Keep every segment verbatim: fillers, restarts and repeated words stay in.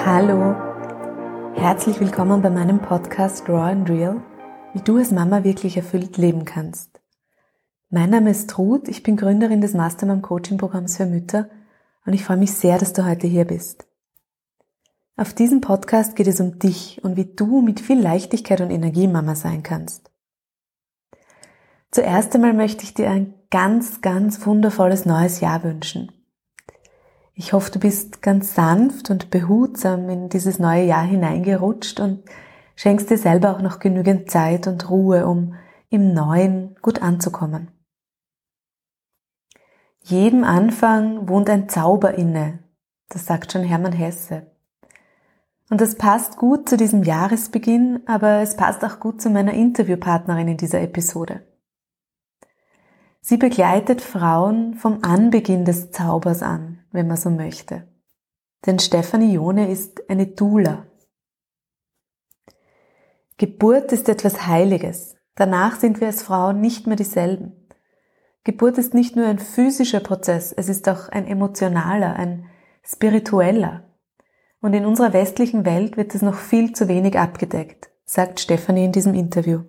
Hallo, herzlich willkommen bei meinem Podcast Raw and Real, wie du als Mama wirklich erfüllt leben kannst. Mein Name ist Ruth, ich bin Gründerin des Mastermind Coaching Programms für Mütter und ich freue mich sehr, dass du heute hier bist. Auf diesem Podcast geht es um dich und wie du mit viel Leichtigkeit und Energie Mama sein kannst. Zuerst einmal möchte ich dir ein ganz, ganz wundervolles neues Jahr wünschen. Ich hoffe, du bist ganz sanft und behutsam in dieses neue Jahr hineingerutscht und schenkst dir selber auch noch genügend Zeit und Ruhe, um im Neuen gut anzukommen. Jedem Anfang wohnt ein Zauber inne, das sagt schon Hermann Hesse. Und das passt gut zu diesem Jahresbeginn, aber es passt auch gut zu meiner Interviewpartnerin in dieser Episode. Sie begleitet Frauen vom Anbeginn des Zaubers an, wenn man so möchte. Denn Stefanie Jone ist eine Doula. Geburt ist etwas Heiliges. Danach sind wir als Frauen nicht mehr dieselben. Geburt ist nicht nur ein physischer Prozess, es ist auch ein emotionaler, ein spiritueller. Und in unserer westlichen Welt wird es noch viel zu wenig abgedeckt, sagt Stefanie in diesem Interview.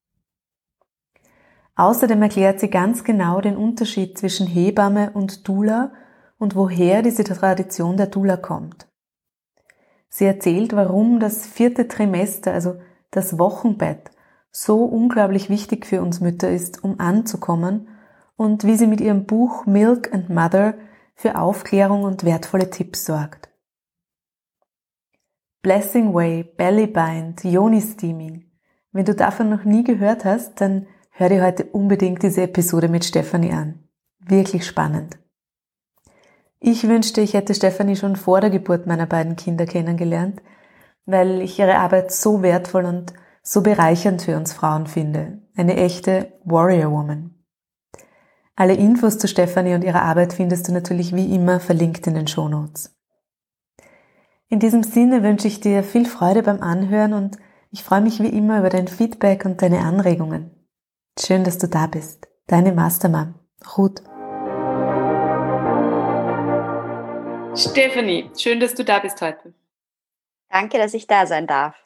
Außerdem erklärt sie ganz genau den Unterschied zwischen Hebamme und Doula und woher diese Tradition der Doula kommt. Sie erzählt, warum das vierte Trimester, also das Wochenbett, so unglaublich wichtig für uns Mütter ist, um anzukommen und wie sie mit ihrem Buch Milk and Mother für Aufklärung und wertvolle Tipps sorgt. Blessing Way, Bellybind, Yoni Steaming. Wenn du davon noch nie gehört hast, dann hör dir heute unbedingt diese Episode mit Stefanie an. Wirklich spannend. Ich wünschte, ich hätte Stefanie schon vor der Geburt meiner beiden Kinder kennengelernt, weil ich ihre Arbeit so wertvoll und so bereichernd für uns Frauen finde. Eine echte Warrior Woman. Alle Infos zu Stefanie und ihrer Arbeit findest du natürlich wie immer verlinkt in den Shownotes. In diesem Sinne wünsche ich dir viel Freude beim Anhören und ich freue mich wie immer über dein Feedback und deine Anregungen. Schön, dass du da bist. Deine Mastermom, Ruth. Stefanie, schön, dass du da bist heute. Danke, dass ich da sein darf.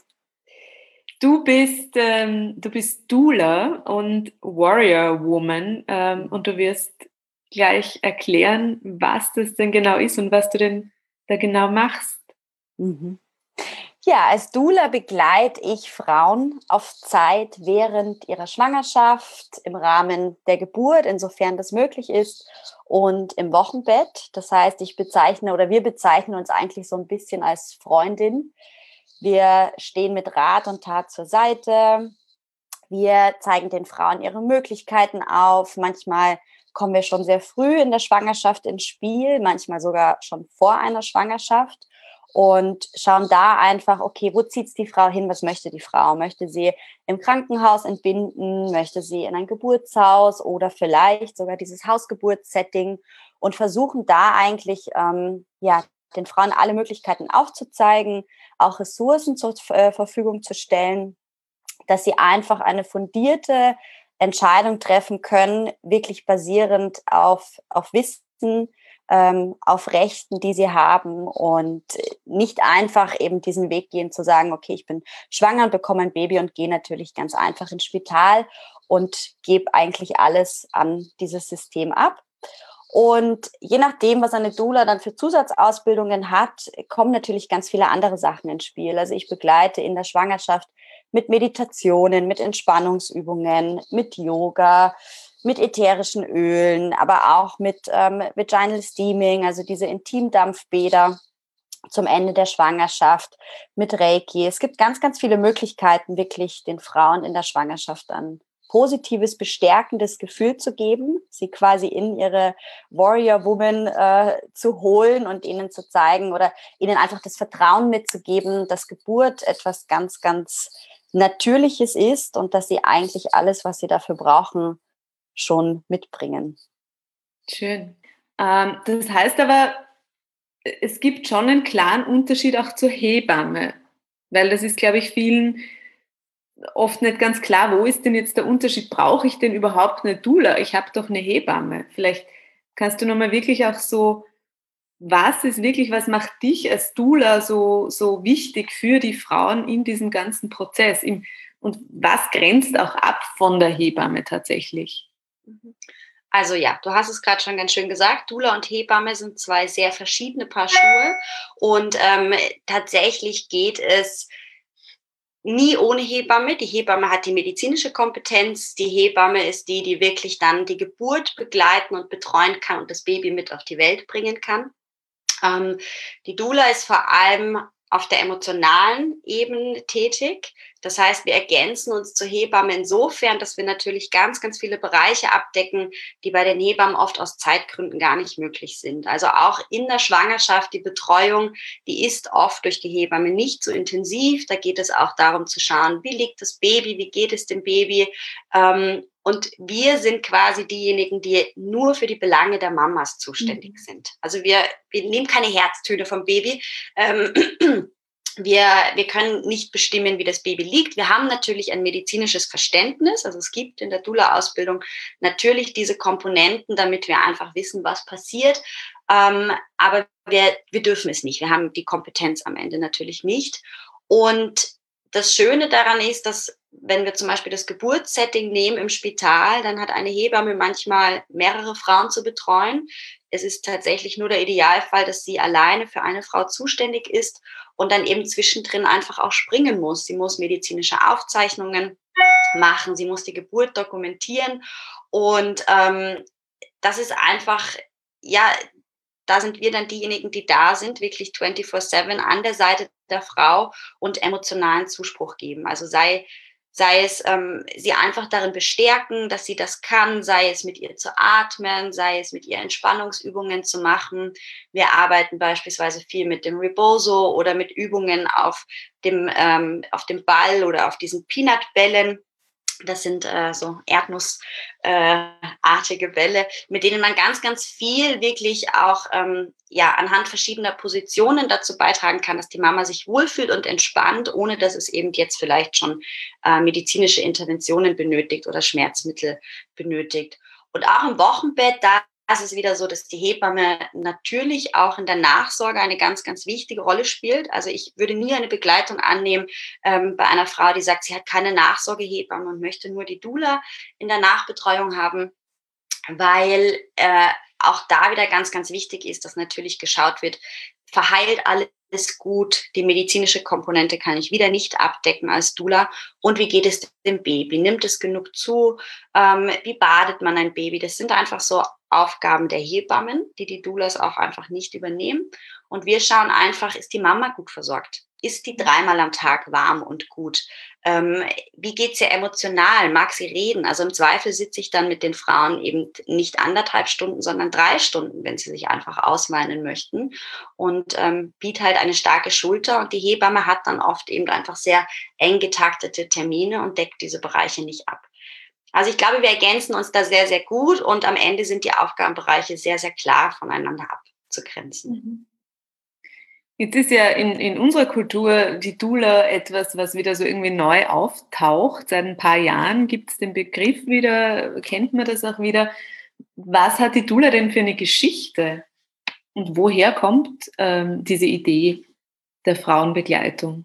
Du bist, ähm, du bist Doula und Warrior Woman ähm, und du wirst gleich erklären, was das denn genau ist und was du denn da genau machst. Mhm. Ja, als Doula begleite ich Frauen auf Zeit während ihrer Schwangerschaft, im Rahmen der Geburt, insofern das möglich ist, und im Wochenbett. Das heißt, ich bezeichne oder wir bezeichnen uns eigentlich so ein bisschen als Freundin. Wir stehen mit Rat und Tat zur Seite. Wir zeigen den Frauen ihre Möglichkeiten auf. Manchmal kommen wir schon sehr früh in der Schwangerschaft ins Spiel, manchmal sogar schon vor einer Schwangerschaft. Und schauen da einfach, okay, wo zieht's die Frau hin, was möchte die Frau? Möchte sie im Krankenhaus entbinden? Möchte sie in ein Geburtshaus oder vielleicht sogar dieses Hausgeburtssetting? Und versuchen da eigentlich, ähm, ja, den Frauen alle Möglichkeiten aufzuzeigen, auch Ressourcen zur äh, Verfügung zu stellen, dass sie einfach eine fundierte Entscheidung treffen können, wirklich basierend auf, auf Wissen, auf Rechten, die sie haben und nicht einfach eben diesen Weg gehen zu sagen, okay, ich bin schwanger und bekomme ein Baby und gehe natürlich ganz einfach ins Spital und gebe eigentlich alles an dieses System ab. Und je nachdem, was eine Doula dann für Zusatzausbildungen hat, kommen natürlich ganz viele andere Sachen ins Spiel. Also ich begleite in der Schwangerschaft mit Meditationen, mit Entspannungsübungen, mit Yoga, mit ätherischen Ölen, aber auch mit ähm, Vaginal Steaming, also diese Intimdampfbäder zum Ende der Schwangerschaft, mit Reiki. Es gibt ganz, ganz viele Möglichkeiten, wirklich den Frauen in der Schwangerschaft ein positives, bestärkendes Gefühl zu geben, sie quasi in ihre Warrior Woman äh, zu holen und ihnen zu zeigen oder ihnen einfach das Vertrauen mitzugeben, dass Geburt etwas ganz, ganz Natürliches ist und dass sie eigentlich alles, was sie dafür brauchen, schon mitbringen. Schön. Ähm, das heißt aber, es gibt schon einen klaren Unterschied auch zur Hebamme, weil das ist, glaube ich, vielen oft nicht ganz klar, wo ist denn jetzt der Unterschied? Brauche ich denn überhaupt eine Doula? Ich habe doch eine Hebamme. Vielleicht kannst du nochmal wirklich auch so was ist wirklich, was macht dich als Doula so, so wichtig für die Frauen in diesem ganzen Prozess? Im, und was grenzt auch ab von der Hebamme tatsächlich? Also ja, du hast es gerade schon ganz schön gesagt, Doula und Hebamme sind zwei sehr verschiedene Paar Schuhe und ähm, tatsächlich geht es nie ohne Hebamme. Die Hebamme hat die medizinische Kompetenz. Die Hebamme ist die, die wirklich dann die Geburt begleiten und betreuen kann und das Baby mit auf die Welt bringen kann. Ähm, die Doula ist vor allem auf der emotionalen Ebene tätig. Das heißt, wir ergänzen uns zur Hebamme insofern, dass wir natürlich ganz, ganz viele Bereiche abdecken, die bei den Hebammen oft aus Zeitgründen gar nicht möglich sind. Also auch in der Schwangerschaft, die Betreuung, die ist oft durch die Hebamme nicht so intensiv. Da geht es auch darum zu schauen, wie liegt das Baby, wie geht es dem Baby. Ähm, und wir sind quasi diejenigen, die nur für die Belange der Mamas zuständig mhm. sind. Also wir, wir nehmen keine Herztöne vom Baby. Ähm, Wir, wir können nicht bestimmen, wie das Baby liegt. Wir haben natürlich ein medizinisches Verständnis. Also es gibt in der Doula-Ausbildung natürlich diese Komponenten, damit wir einfach wissen, was passiert. Ähm, aber wir, wir dürfen es nicht. Wir haben die Kompetenz am Ende natürlich nicht. Und das Schöne daran ist, dass wenn wir zum Beispiel das Geburtssetting nehmen im Spital, dann hat eine Hebamme manchmal mehrere Frauen zu betreuen. Es ist tatsächlich nur der Idealfall, dass sie alleine für eine Frau zuständig ist und dann eben zwischendrin einfach auch springen muss. Sie muss medizinische Aufzeichnungen machen, sie muss die Geburt dokumentieren und ähm, das ist einfach, ja, da sind wir dann diejenigen, die da sind, wirklich vierundzwanzig sieben an der Seite der Frau und emotionalen Zuspruch geben. Also sei Sei es ähm, sie einfach darin bestärken, dass sie das kann, sei es mit ihr zu atmen, sei es mit ihr Entspannungsübungen zu machen. Wir arbeiten beispielsweise viel mit dem Rebozo oder mit Übungen auf dem, ähm, auf dem Ball oder auf diesen Peanut-Bällen. Das sind äh, so erdnussartige äh, Bälle, mit denen man ganz, ganz viel wirklich auch ähm, ja, anhand verschiedener Positionen dazu beitragen kann, dass die Mama sich wohlfühlt und entspannt, ohne dass es eben jetzt vielleicht schon äh, medizinische Interventionen benötigt oder Schmerzmittel benötigt. Und auch im Wochenbett, da ist es wieder so, dass die Hebamme natürlich auch in der Nachsorge eine ganz, ganz wichtige Rolle spielt. Also ich würde nie eine Begleitung annehmen ähm, bei einer Frau, die sagt, sie hat keine Nachsorgehebamme und möchte nur die Doula in der Nachbetreuung haben, weil äh, auch da wieder ganz, ganz wichtig ist, dass natürlich geschaut wird, verheilt alles gut, die medizinische Komponente kann ich wieder nicht abdecken als Doula. Und wie geht es dem Baby? Nimmt es genug zu? Ähm, wie badet man ein Baby? Das sind einfach so Aufgaben der Hebammen, die die Doulas auch einfach nicht übernehmen. Und wir schauen einfach, ist die Mama gut versorgt? Ist die dreimal am Tag warm und gut? Ähm, wie geht's ihr emotional? Mag sie reden? Also im Zweifel sitze ich dann mit den Frauen eben nicht anderthalb Stunden, sondern drei Stunden, wenn sie sich einfach ausweinen möchten. Und ähm, biete halt eine starke Schulter. Und die Hebamme hat dann oft eben einfach sehr eng getaktete Termine und deckt diese Bereiche nicht ab. Also ich glaube, wir ergänzen uns da sehr, sehr gut. Und am Ende sind die Aufgabenbereiche sehr, sehr klar voneinander abzugrenzen. Mhm. Jetzt ist ja in, in unserer Kultur die Doula etwas, was wieder so irgendwie neu auftaucht. Seit ein paar Jahren gibt es den Begriff wieder, kennt man das auch wieder. Was hat die Doula denn für eine Geschichte? Und woher kommt ähm, diese Idee der Frauenbegleitung?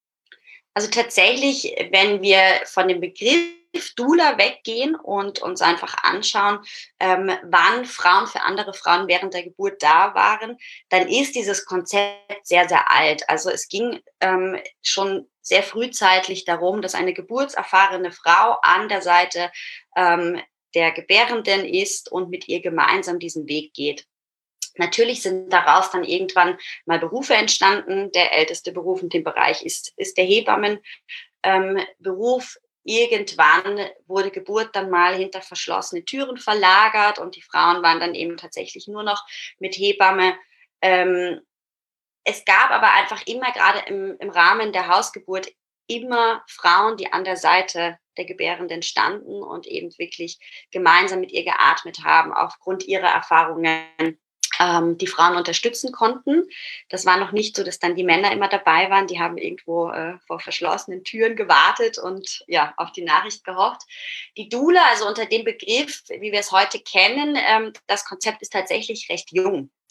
Also tatsächlich, wenn wir von dem Begriff Doula weggehen und uns einfach anschauen, ähm, wann Frauen für andere Frauen während der Geburt da waren, dann ist dieses Konzept sehr, sehr alt. Also es ging ähm, schon sehr frühzeitlich darum, dass eine geburtserfahrene Frau an der Seite ähm, der Gebärenden ist und mit ihr gemeinsam diesen Weg geht. Natürlich sind daraus dann irgendwann mal Berufe entstanden. Der älteste Beruf in dem Bereich ist, ist der Hebammenberuf. Ähm, Irgendwann wurde Geburt dann mal hinter verschlossene Türen verlagert und die Frauen waren dann eben tatsächlich nur noch mit Hebamme. Ähm, es gab aber einfach immer, gerade im, im Rahmen der Hausgeburt, immer Frauen, die an der Seite der Gebärenden standen und eben wirklich gemeinsam mit ihr geatmet haben, aufgrund ihrer Erfahrungen die Frauen unterstützen konnten. Das war noch nicht so, dass dann die Männer immer dabei waren. Die haben irgendwo äh, vor verschlossenen Türen gewartet und ja, auf die Nachricht gehofft. Die Doula, also unter dem Begriff, wie wir es heute kennen, ähm, das Konzept ist tatsächlich recht jung.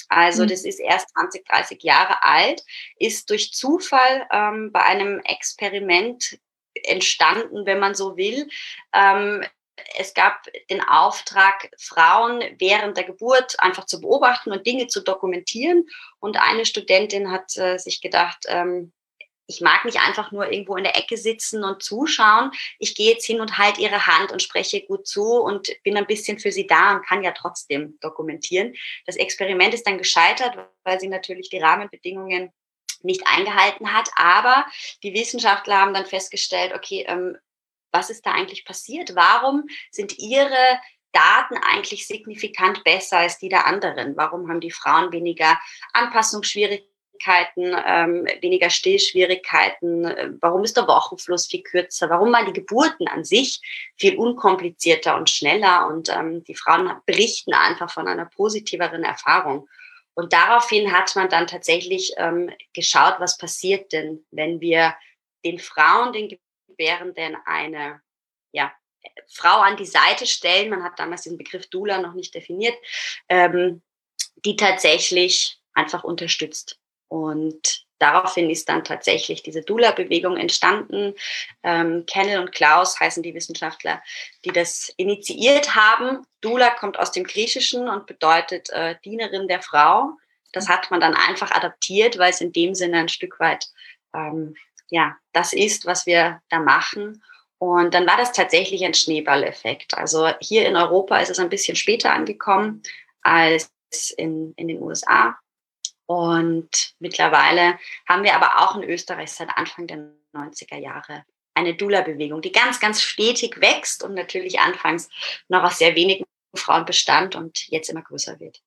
Also das ist erst zwanzig, dreißig Jahre alt, ist durch Zufall ähm, bei einem Experiment entstanden, wenn man so will. Ähm, es gab den Auftrag, Frauen während der Geburt einfach zu beobachten und Dinge zu dokumentieren. Und eine Studentin hat äh, sich gedacht, ähm, ich mag nicht einfach nur irgendwo in der Ecke sitzen und zuschauen. Ich gehe jetzt hin und halte ihre Hand und spreche gut zu und bin ein bisschen für sie da und kann ja trotzdem dokumentieren. Das Experiment ist dann gescheitert, weil sie natürlich die Rahmenbedingungen nicht eingehalten hat. Aber die Wissenschaftler haben dann festgestellt, okay, ähm, was ist da eigentlich passiert? Warum sind ihre Daten eigentlich signifikant besser als die der anderen? Warum haben die Frauen weniger Anpassungsschwierigkeiten? Ähm, weniger Stillschwierigkeiten, warum ist der Wochenfluss viel kürzer, warum waren die Geburten an sich viel unkomplizierter und schneller und ähm, die Frauen berichten einfach von einer positiveren Erfahrung. Und daraufhin hat man dann tatsächlich ähm, geschaut, was passiert denn, wenn wir den Frauen, den Gebärenden eine ja, Frau an die Seite stellen, man hat damals den Begriff Doula noch nicht definiert, ähm, die tatsächlich einfach unterstützt. Und daraufhin ist dann tatsächlich diese Doula-Bewegung entstanden. Ähm, Kennel und Klaus heißen die Wissenschaftler, die das initiiert haben. Doula kommt aus dem Griechischen und bedeutet äh, Dienerin der Frau. Das hat man dann einfach adaptiert, weil es in dem Sinne ein Stück weit ähm, ja, das ist, was wir da machen. Und dann war das tatsächlich ein Schneeballeffekt. Also hier in Europa ist es ein bisschen später angekommen als in, in den U S A. Und mittlerweile haben wir aber auch in Österreich seit Anfang der neunziger Jahre eine Doula-Bewegung, die ganz, ganz stetig wächst und natürlich anfangs noch aus sehr wenigen Frauen bestand und jetzt immer größer wird.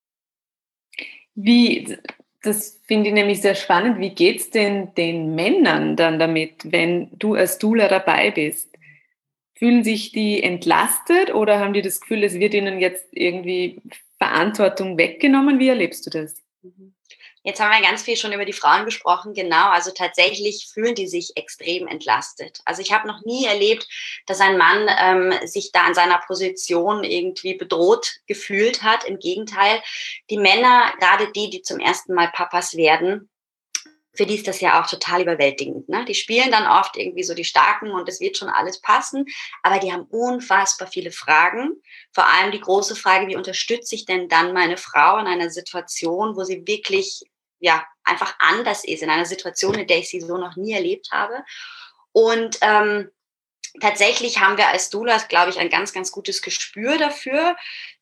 Wie, das finde ich nämlich sehr spannend, wie geht es denn den Männern dann damit, wenn du als Doula dabei bist? Fühlen sich die entlastet oder haben die das Gefühl, es wird ihnen jetzt irgendwie Verantwortung weggenommen? Wie erlebst du das? Jetzt haben wir ganz viel schon über die Frauen gesprochen, genau, also tatsächlich fühlen die sich extrem entlastet. Also ich habe noch nie erlebt, dass ein Mann ähm, sich da an seiner Position irgendwie bedroht gefühlt hat. Im Gegenteil, die Männer, gerade die, die zum ersten Mal Papas werden, für die ist das ja auch total überwältigend. Ne? Die spielen dann oft irgendwie so die Starken und es wird schon alles passen, aber die haben unfassbar viele Fragen. Vor allem die große Frage, wie unterstütze ich denn dann meine Frau in einer Situation, wo sie wirklich ja einfach anders ist, in einer Situation, in der ich sie so noch nie erlebt habe. Und ähm, tatsächlich haben wir als Doulas, glaube ich, ein ganz, ganz gutes Gespür dafür,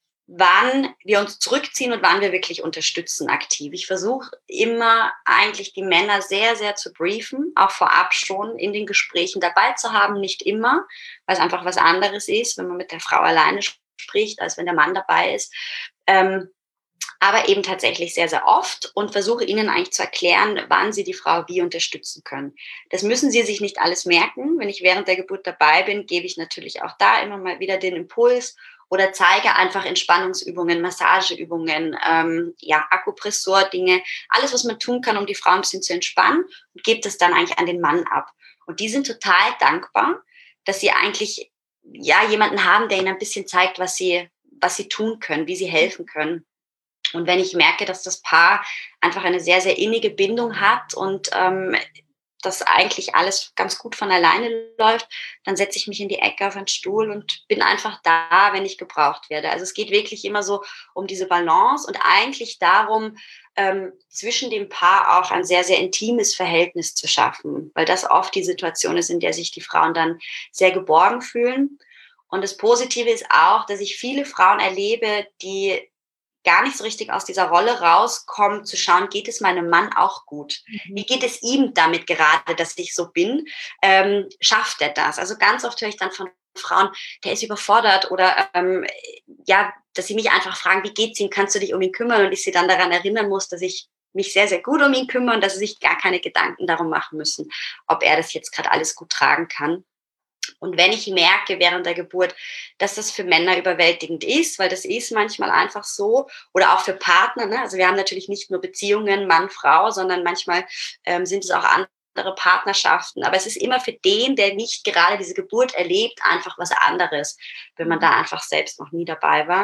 wann wir uns zurückziehen und wann wir wirklich unterstützen aktiv. Ich versuche immer eigentlich die Männer sehr, sehr zu briefen, auch vorab schon in den Gesprächen dabei zu haben, nicht immer, weil es einfach was anderes ist, wenn man mit der Frau alleine spricht, als wenn der Mann dabei ist. Ähm, aber eben tatsächlich sehr, sehr oft und versuche ihnen eigentlich zu erklären, wann sie die Frau wie unterstützen können. Das müssen sie sich nicht alles merken. Wenn ich während der Geburt dabei bin, gebe ich natürlich auch da immer mal wieder den Impuls oder zeige einfach Entspannungsübungen, Massageübungen, ähm, ja, Akupressor-Dinge, alles, was man tun kann, um die Frau ein bisschen zu entspannen und gebe das dann eigentlich an den Mann ab. Und die sind total dankbar, dass sie eigentlich ja jemanden haben, der ihnen ein bisschen zeigt, was sie, was sie tun können, wie sie helfen können. Und wenn ich merke, dass das Paar einfach eine sehr, sehr innige Bindung hat und ähm, dass eigentlich alles ganz gut von alleine läuft, dann setze ich mich in die Ecke auf einen Stuhl und bin einfach da, wenn ich gebraucht werde. Also es geht wirklich immer so um diese Balance und eigentlich darum, ähm, zwischen dem Paar auch ein sehr, sehr intimes Verhältnis zu schaffen, weil das oft die Situation ist, in der sich die Frauen dann sehr geborgen fühlen. Und das Positive ist auch, dass ich viele Frauen erlebe, die gar nicht so richtig aus dieser Rolle rauskommen, zu schauen, geht es meinem Mann auch gut? Mhm. Wie geht es ihm damit gerade, dass ich so bin? Ähm, schafft er das? Also ganz oft höre ich dann von Frauen, der ist überfordert oder ähm, ja, dass sie mich einfach fragen, wie geht's ihm? Kannst du dich um ihn kümmern? Und ich sie dann daran erinnern muss, dass ich mich sehr, sehr gut um ihn kümmere und dass sie sich gar keine Gedanken darum machen müssen, ob er das jetzt gerade alles gut tragen kann. Und wenn ich merke während der Geburt, dass das für Männer überwältigend ist, weil das ist manchmal einfach so, oder auch für Partner, ne? Also wir haben natürlich nicht nur Beziehungen Mann, Frau, sondern manchmal ähm, sind es auch andere Partnerschaften. Aber es ist immer für den, der nicht gerade diese Geburt erlebt, einfach was anderes, wenn man da einfach selbst noch nie dabei war.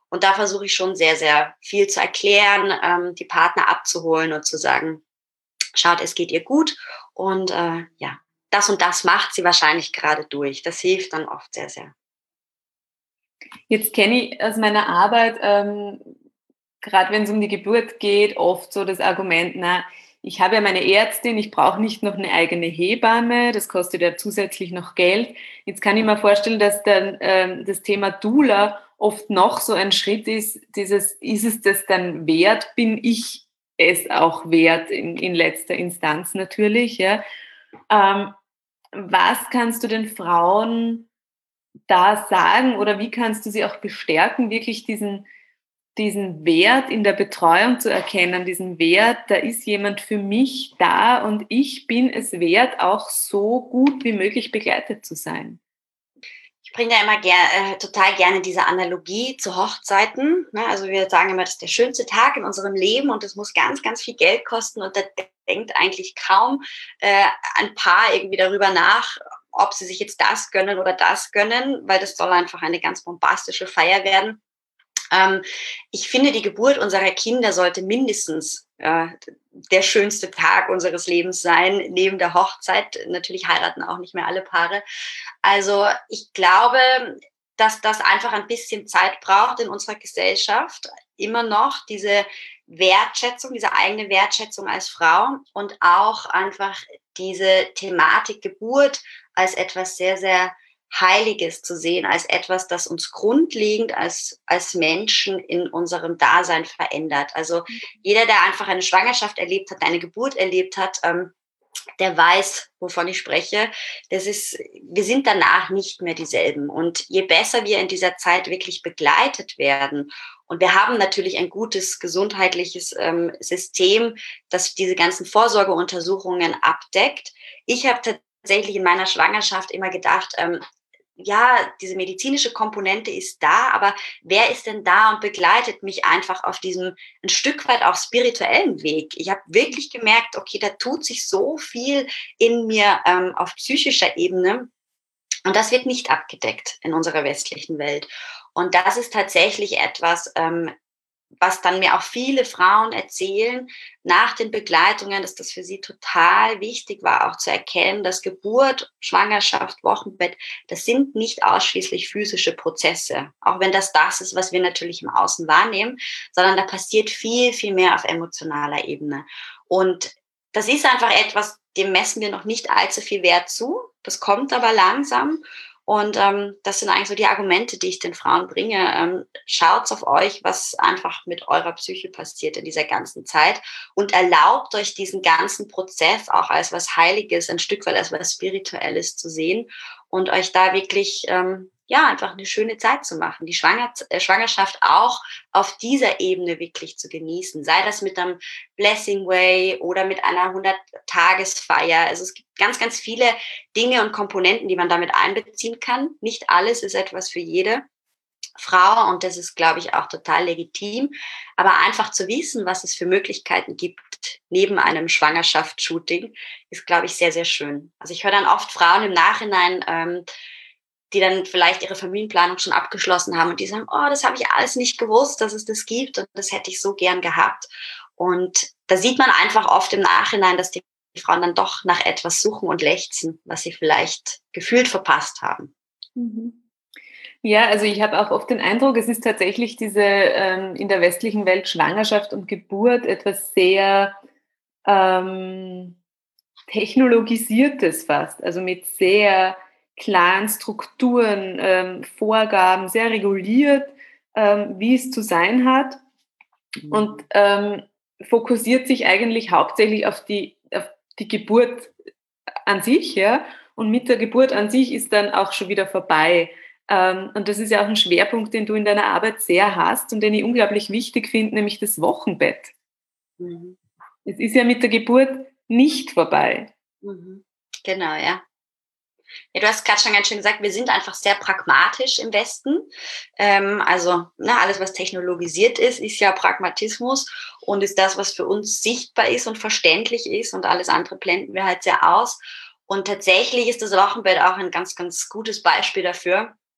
Und da versuche ich schon sehr, sehr viel zu erklären, ähm, die Partner abzuholen und zu sagen, schaut, es geht ihr gut und äh, ja, das und das macht sie wahrscheinlich gerade durch. Das hilft dann oft sehr, sehr. Jetzt kenne ich aus meiner Arbeit, ähm, gerade wenn es um die Geburt geht, oft so das Argument, na, ich habe ja meine Ärztin, ich brauche nicht noch eine eigene Hebamme, das kostet ja zusätzlich noch Geld. Jetzt kann ich mir vorstellen, dass dann ähm, das Thema Doula oft noch so ein Schritt ist, dieses, ist es das dann wert, bin ich es auch wert in, in letzter Instanz natürlich, ja. Ähm, was kannst du den Frauen da sagen oder wie kannst du sie auch bestärken, wirklich diesen, diesen Wert in der Betreuung zu erkennen, diesen Wert, da ist jemand für mich da und ich bin es wert, auch so gut wie möglich begleitet zu sein? Ich bringe da immer ger äh, total gerne diese Analogie zu Hochzeiten. Ne? Also wir sagen immer, das ist der schönste Tag in unserem Leben und es muss ganz, ganz viel Geld kosten und da denkt eigentlich kaum äh, ein Paar irgendwie darüber nach, ob sie sich jetzt das gönnen oder das gönnen, weil das soll einfach eine ganz bombastische Feier werden. Ähm, ich finde, die Geburt unserer Kinder sollte mindestens äh, der schönste Tag unseres Lebens sein, neben der Hochzeit. Natürlich heiraten auch nicht mehr alle Paare. Also ich glaube, dass das einfach ein bisschen Zeit braucht in unserer Gesellschaft. Immer noch diese Wertschätzung, diese eigene Wertschätzung als Frau und auch einfach diese Thematik Geburt als etwas sehr, sehr Heiliges zu sehen, als etwas, das uns grundlegend als, als Menschen in unserem Dasein verändert. Also jeder, der einfach eine Schwangerschaft erlebt hat, eine Geburt erlebt hat, ähm, der weiß, wovon ich spreche. Das ist, wir sind danach nicht mehr dieselben. Und je besser wir in dieser Zeit wirklich begleitet werden, und wir haben natürlich ein gutes gesundheitliches ähm, System, das diese ganzen Vorsorgeuntersuchungen abdeckt. Ich habe tatsächlich in meiner Schwangerschaft immer gedacht, ähm, ja, diese medizinische Komponente ist da, aber wer ist denn da und begleitet mich einfach auf diesem ein Stück weit auch spirituellen Weg? Ich habe wirklich gemerkt, okay, da tut sich so viel in mir ähm, auf psychischer Ebene und das wird nicht abgedeckt in unserer westlichen Welt. Und das ist tatsächlich etwas, ähm, was dann mir auch viele Frauen erzählen nach den Begleitungen, dass das für sie total wichtig war, auch zu erkennen, dass Geburt, Schwangerschaft, Wochenbett, das sind nicht ausschließlich physische Prozesse, auch wenn das das ist, was wir natürlich im Außen wahrnehmen, sondern da passiert viel, viel mehr auf emotionaler Ebene. Und das ist einfach etwas, dem messen wir noch nicht allzu viel Wert zu. Das kommt aber langsam. Und ähm, das sind eigentlich so die Argumente, die ich den Frauen bringe. Ähm, schaut auf euch, was einfach mit eurer Psyche passiert in dieser ganzen Zeit und erlaubt euch diesen ganzen Prozess auch als was Heiliges, ein Stück weit als was Spirituelles zu sehen und euch da wirklich ähm, ja einfach eine schöne Zeit zu machen, die Schwanger äh, Schwangerschaft auch auf dieser Ebene wirklich zu genießen. Sei das mit einem Blessing Way oder mit einer hundert-Tages-Feier. Also es gibt ganz, ganz viele Dinge und Komponenten, die man damit einbeziehen kann. Nicht alles ist etwas für jede Frau und das ist, glaube ich, auch total legitim. Aber einfach zu wissen, was es für Möglichkeiten gibt neben einem Schwangerschaftsshooting, ist, glaube ich, sehr, sehr schön. Also ich höre dann oft Frauen im Nachhinein, ähm, die dann vielleicht ihre Familienplanung schon abgeschlossen haben und die sagen, oh, das habe ich alles nicht gewusst, dass es das gibt und das hätte ich so gern gehabt. Und da sieht man einfach oft im Nachhinein, dass die Frauen dann doch nach etwas suchen und lechzen, was sie vielleicht gefühlt verpasst haben. Ja, also ich habe auch oft den Eindruck, es ist tatsächlich diese ähm, in der westlichen Welt Schwangerschaft und Geburt etwas sehr ähm, technologisiertes fast, also mit sehr klaren Strukturen, ähm, Vorgaben, sehr reguliert, ähm, wie es zu sein hat und ähm, fokussiert sich eigentlich hauptsächlich auf die, auf die Geburt an sich, ja, und mit der Geburt an sich ist dann auch schon wieder vorbei. Ähm, und das ist ja auch ein Schwerpunkt, den du in deiner Arbeit sehr hast und den ich unglaublich wichtig finde, nämlich das Wochenbett. Mhm. Es ist ja mit der Geburt nicht vorbei. Mhm. Genau, ja. Ja, du hast gerade schon ganz schön gesagt, wir sind einfach sehr pragmatisch im Westen. Ähm, also ne, alles, was technologisiert ist, ist ja Pragmatismus und ist das, was für uns sichtbar ist und verständlich ist und alles andere blenden wir halt sehr aus. Und tatsächlich ist das Wochenbett auch ein ganz, ganz gutes Beispiel dafür.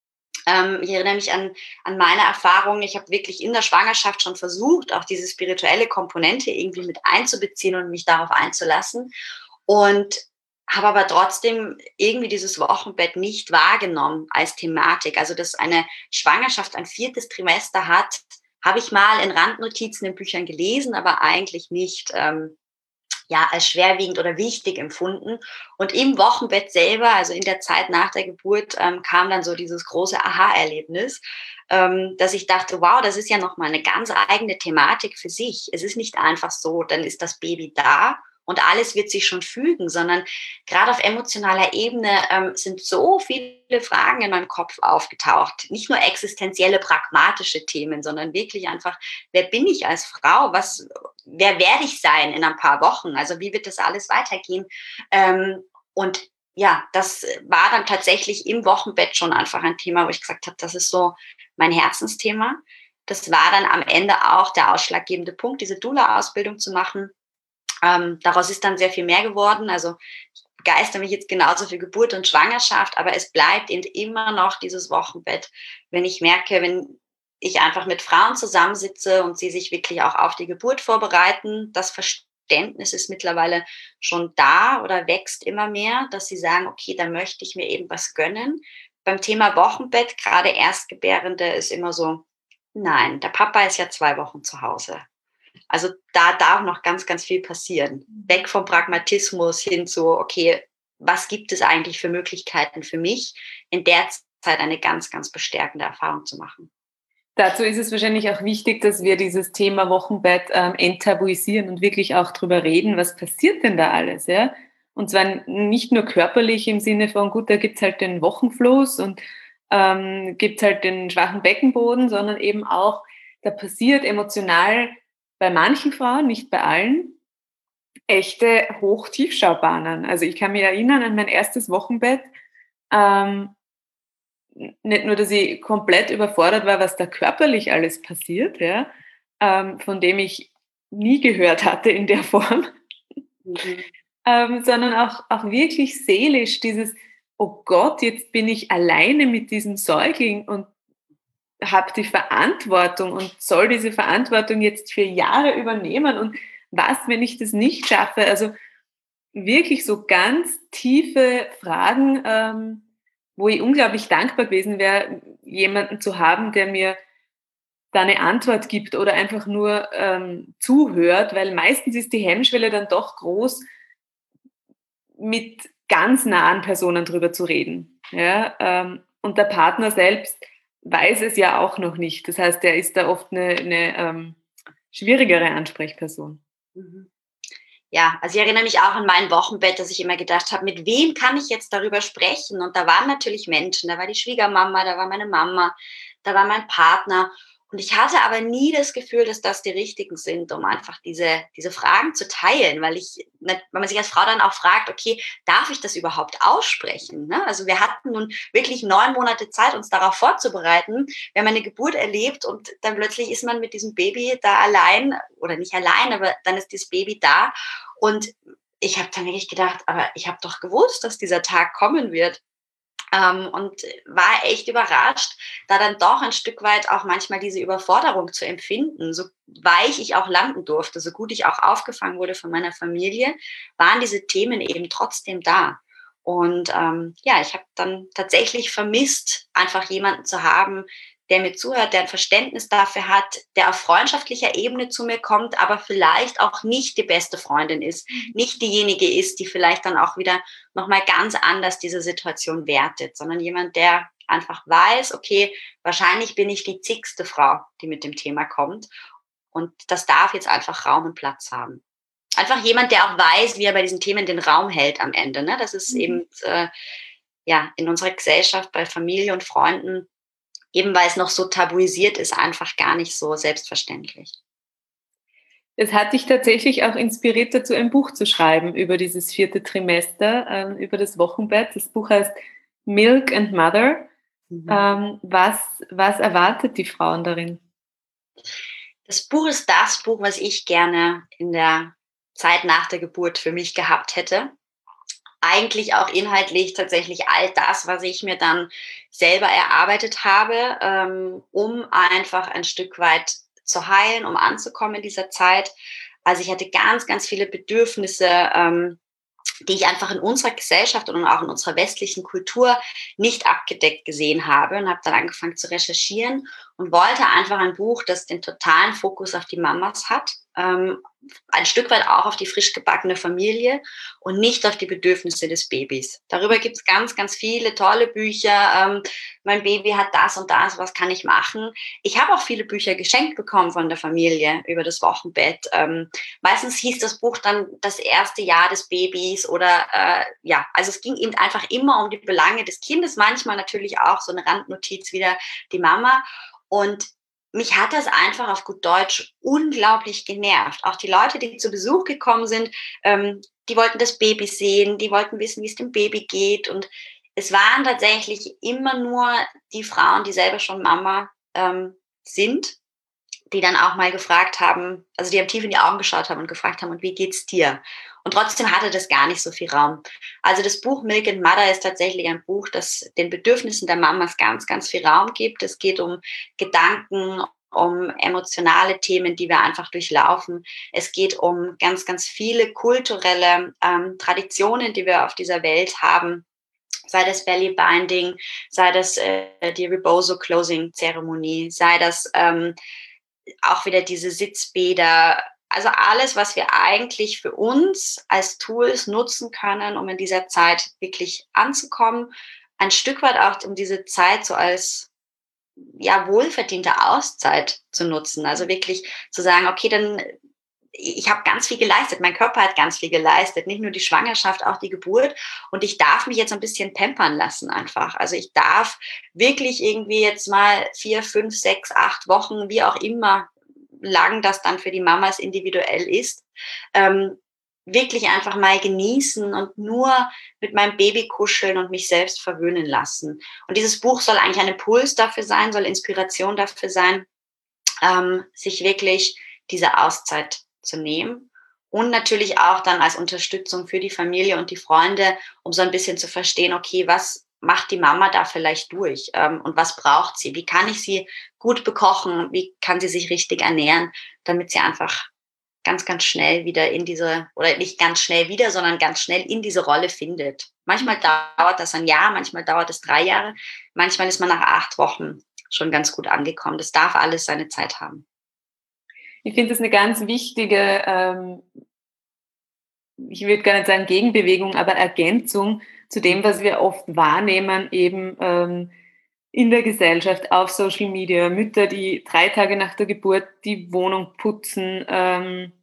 Ähm, ich erinnere mich an, an meine Erfahrungen. Ich habe wirklich in der Schwangerschaft schon versucht, auch diese spirituelle Komponente irgendwie mit einzubeziehen und mich darauf einzulassen. Und habe aber trotzdem irgendwie dieses Wochenbett nicht wahrgenommen als Thematik. Also, dass eine Schwangerschaft ein viertes Trimester hat, habe ich mal in Randnotizen in Büchern gelesen, aber eigentlich nicht ähm, ja, als schwerwiegend oder wichtig empfunden. Und im Wochenbett selber, also in der Zeit nach der Geburt, ähm, kam dann so dieses große Aha-Erlebnis, ähm, dass ich dachte, wow, das ist ja nochmal eine ganz eigene Thematik für sich. Es ist nicht einfach so, dann ist das Baby da und alles wird sich schon fügen, sondern gerade auf emotionaler Ebene ähm, sind so viele Fragen in meinem Kopf aufgetaucht. Nicht nur existenzielle, pragmatische Themen, sondern wirklich einfach, wer bin ich als Frau? Was, wer werde ich sein in ein paar Wochen? Also wie wird das alles weitergehen? Ähm, und ja, das war dann tatsächlich im Wochenbett schon einfach ein Thema, wo ich gesagt habe, das ist so mein Herzensthema. Das war dann am Ende auch der ausschlaggebende Punkt, diese Doula-Ausbildung zu machen. Ähm, daraus ist dann sehr viel mehr geworden. Also ich begeistere mich jetzt genauso für Geburt und Schwangerschaft, aber es bleibt eben immer noch dieses Wochenbett, wenn ich merke, wenn ich einfach mit Frauen zusammensitze und sie sich wirklich auch auf die Geburt vorbereiten, das Verständnis ist mittlerweile schon da oder wächst immer mehr, dass sie sagen, okay, da möchte ich mir eben was gönnen. Beim Thema Wochenbett, gerade Erstgebärende, ist immer so, nein, der Papa ist ja zwei Wochen zu Hause. Also da darf noch ganz, ganz viel passieren. Weg vom Pragmatismus hin zu, okay, was gibt es eigentlich für Möglichkeiten für mich, in der Zeit eine ganz, ganz bestärkende Erfahrung zu machen. Dazu ist es wahrscheinlich auch wichtig, dass wir dieses Thema Wochenbett ähm, enttabuisieren und wirklich auch drüber reden, was passiert denn da alles, ja? Und zwar nicht nur körperlich im Sinne von, gut, da gibt's halt den Wochenfluss und ähm, gibt's halt den schwachen Beckenboden, sondern eben auch, da passiert emotional bei manchen Frauen, nicht bei allen, echte Hoch-Tiefschaubahnen. Also ich kann mich erinnern an mein erstes Wochenbett, ähm, nicht nur, dass ich komplett überfordert war, was da körperlich alles passiert, ja, ähm, von dem ich nie gehört hatte in der Form, mhm. ähm, sondern auch, auch wirklich seelisch dieses, oh Gott, jetzt bin ich alleine mit diesem Säugling und habe die Verantwortung und soll diese Verantwortung jetzt für Jahre übernehmen und was, wenn ich das nicht schaffe? Also wirklich so ganz tiefe Fragen, ähm, wo ich unglaublich dankbar gewesen wäre, jemanden zu haben, der mir da eine Antwort gibt oder einfach nur ähm, zuhört, weil meistens ist die Hemmschwelle dann doch groß, mit ganz nahen Personen drüber zu reden. Ja? Ähm, und der Partner selbst weiß es ja auch noch nicht. Das heißt, er ist da oft eine, eine ähm, schwierigere Ansprechperson. Mhm. Ja, also ich erinnere mich auch an mein Wochenbett, dass ich immer gedacht habe, mit wem kann ich jetzt darüber sprechen? Und da waren natürlich Menschen, da war die Schwiegermama, da war meine Mama, da war mein Partner. Und ich hatte aber nie das Gefühl, dass das die Richtigen sind, um einfach diese, diese Fragen zu teilen, weil ich, wenn man sich als Frau dann auch fragt, okay, darf ich das überhaupt aussprechen? Ne? Also wir hatten nun wirklich neun Monate Zeit, uns darauf vorzubereiten. Wir haben eine Geburt erlebt und dann plötzlich ist man mit diesem Baby da allein, oder nicht allein, aber dann ist dieses Baby da. Und ich habe dann wirklich gedacht, aber ich habe doch gewusst, dass dieser Tag kommen wird. Ähm, und war echt überrascht, da dann doch ein Stück weit auch manchmal diese Überforderung zu empfinden. So weich ich auch landen durfte, so gut ich auch aufgefangen wurde von meiner Familie, waren diese Themen eben trotzdem da. Und ähm, ja, ich habe dann tatsächlich vermisst, einfach jemanden zu haben, der mir zuhört, der ein Verständnis dafür hat, der auf freundschaftlicher Ebene zu mir kommt, aber vielleicht auch nicht die beste Freundin ist, nicht diejenige ist, die vielleicht dann auch wieder nochmal ganz anders diese Situation wertet, sondern jemand, der einfach weiß, okay, wahrscheinlich bin ich die zigste Frau, die mit dem Thema kommt und das darf jetzt einfach Raum und Platz haben. Einfach jemand, der auch weiß, wie er bei diesen Themen den Raum hält am Ende. Ne? Das ist mhm. eben äh, ja in unserer Gesellschaft bei Familie und Freunden, eben weil es noch so tabuisiert ist, einfach gar nicht so selbstverständlich. Es hat dich tatsächlich auch inspiriert dazu, ein Buch zu schreiben über dieses vierte Trimester, ähm, über das Wochenbett. Das Buch heißt Milk and Mother. Mhm. Ähm, was, was erwartet die Frauen darin? Das Buch ist das Buch, was ich gerne in der Zeit nach der Geburt für mich gehabt hätte. eigentlich auch inhaltlich tatsächlich all das, was ich mir dann selber erarbeitet habe, ähm, um einfach ein Stück weit zu heilen, um anzukommen in dieser Zeit. Also ich hatte ganz, ganz viele Bedürfnisse, ähm, die ich einfach in unserer Gesellschaft und auch in unserer westlichen Kultur nicht abgedeckt gesehen habe und habe dann angefangen zu recherchieren und wollte einfach ein Buch, das den totalen Fokus auf die Mamas hat, ähm, ein Stück weit auch auf die frisch gebackene Familie und nicht auf die Bedürfnisse des Babys. Darüber gibt es ganz, ganz viele tolle Bücher. Ähm, mein Baby hat das und das, was kann ich machen? Ich habe auch viele Bücher geschenkt bekommen von der Familie über das Wochenbett. Ähm, meistens hieß das Buch dann das erste Jahr des Babys oder äh, ja, also es ging eben einfach immer um die Belange des Kindes, manchmal natürlich auch so eine Randnotiz wieder die Mama. Und mich hat das einfach auf gut Deutsch unglaublich genervt. Auch die Leute, die zu Besuch gekommen sind, ähm, die wollten das Baby sehen, die wollten wissen, wie es dem Baby geht. Und es waren tatsächlich immer nur die Frauen, die selber schon Mama ähm, sind, die dann auch mal gefragt haben, also die haben tief in die Augen geschaut haben und gefragt haben, und wie geht's dir? Und trotzdem hatte das gar nicht so viel Raum. Also das Buch Milk and Mother ist tatsächlich ein Buch, das den Bedürfnissen der Mamas ganz, ganz viel Raum gibt. Es geht um Gedanken, um emotionale Themen, die wir einfach durchlaufen. Es geht um ganz, ganz viele kulturelle ähm, Traditionen, die wir auf dieser Welt haben. Sei das Belly Binding, sei das äh, die Rebozo Closing Zeremonie, sei das ähm, auch wieder diese Sitzbäder, also alles, was wir eigentlich für uns als Tools nutzen können, um in dieser Zeit wirklich anzukommen, ein Stück weit auch um diese Zeit so als ja wohlverdiente Auszeit zu nutzen, also wirklich zu sagen, okay, dann ich habe ganz viel geleistet, mein Körper hat ganz viel geleistet, nicht nur die Schwangerschaft, auch die Geburt, und ich darf mich jetzt ein bisschen pampern lassen einfach. Also ich darf wirklich irgendwie jetzt mal vier, fünf, sechs, acht Wochen, wie auch immer lang das dann für die Mamas individuell ist, ähm, wirklich einfach mal genießen und nur mit meinem Baby kuscheln und mich selbst verwöhnen lassen. Und dieses Buch soll eigentlich ein Impuls dafür sein, soll Inspiration dafür sein, ähm, sich wirklich diese Auszeit zu nehmen und natürlich auch dann als Unterstützung für die Familie und die Freunde, um so ein bisschen zu verstehen, okay, was macht die Mama da vielleicht durch ähm, und was braucht sie? Wie kann ich sie gut bekochen? Wie kann sie sich richtig ernähren, damit sie einfach ganz, ganz schnell wieder in diese, oder nicht ganz schnell wieder, sondern ganz schnell in diese Rolle findet. Manchmal dauert das ein Jahr, manchmal dauert es drei Jahre, manchmal ist man nach acht Wochen schon ganz gut angekommen. Das darf alles seine Zeit haben. Ich finde das eine ganz wichtige, ähm, ich würde gar nicht sagen Gegenbewegung, aber Ergänzung zu dem, was wir oft wahrnehmen, eben ähm, in der Gesellschaft, auf Social Media, Mütter, die drei Tage nach der Geburt die Wohnung putzen, ähm,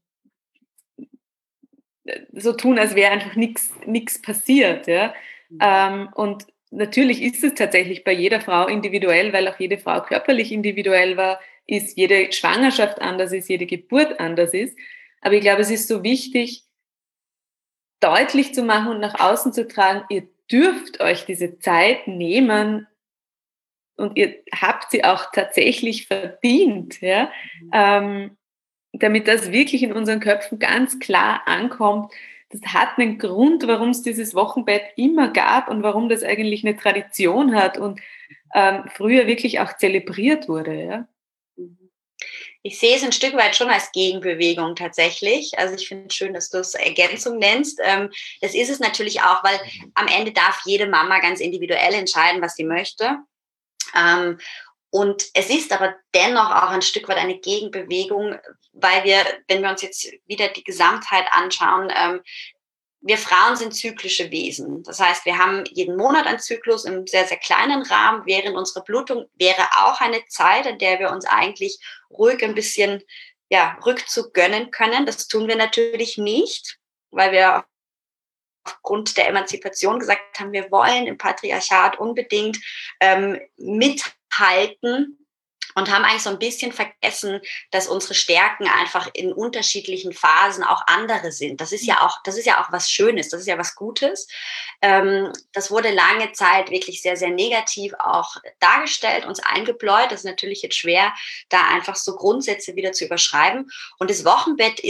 so tun, als wäre einfach nichts nichts passiert. Ja? Mhm. Ähm, und natürlich ist es tatsächlich bei jeder Frau individuell, weil auch jede Frau körperlich individuell war, ist, jede Schwangerschaft anders ist, jede Geburt anders ist. Aber ich glaube, es ist so wichtig, deutlich zu machen und nach außen zu tragen, ihr dürft euch diese Zeit nehmen und ihr habt sie auch tatsächlich verdient, ja? Mhm. Ähm, damit das wirklich in unseren Köpfen ganz klar ankommt. Das hat einen Grund, warum es dieses Wochenbett immer gab und warum das eigentlich eine Tradition hat und ähm, früher wirklich auch zelebriert wurde, ja? Ich sehe es ein Stück weit schon als Gegenbewegung tatsächlich. Also ich finde es schön, dass du es Ergänzung nennst. Ähm, das ist es natürlich auch, weil am Ende darf jede Mama ganz individuell entscheiden, was sie möchte. Ähm, und es ist aber dennoch auch ein Stück weit eine Gegenbewegung, weil wir, wenn wir uns jetzt wieder die Gesamtheit anschauen, ähm, wir Frauen sind zyklische Wesen. Das heißt, wir haben jeden Monat einen Zyklus im sehr, sehr kleinen Rahmen. Während unserer Blutung wäre auch eine Zeit, in der wir uns eigentlich ruhig ein bisschen ja, Rückzug gönnen können. Das tun wir natürlich nicht, weil wir aufgrund der Emanzipation gesagt haben, wir wollen im Patriarchat unbedingt ähm, mithalten. Und haben eigentlich so ein bisschen vergessen, dass unsere Stärken einfach in unterschiedlichen Phasen auch andere sind. Das ist ja auch, das ist ja auch was Schönes, das ist ja was Gutes. Ähm, das wurde lange Zeit wirklich sehr, sehr negativ auch dargestellt, uns eingebläut. Das ist natürlich jetzt schwer, da einfach so Grundsätze wieder zu überschreiben. Und das Wochenbett ist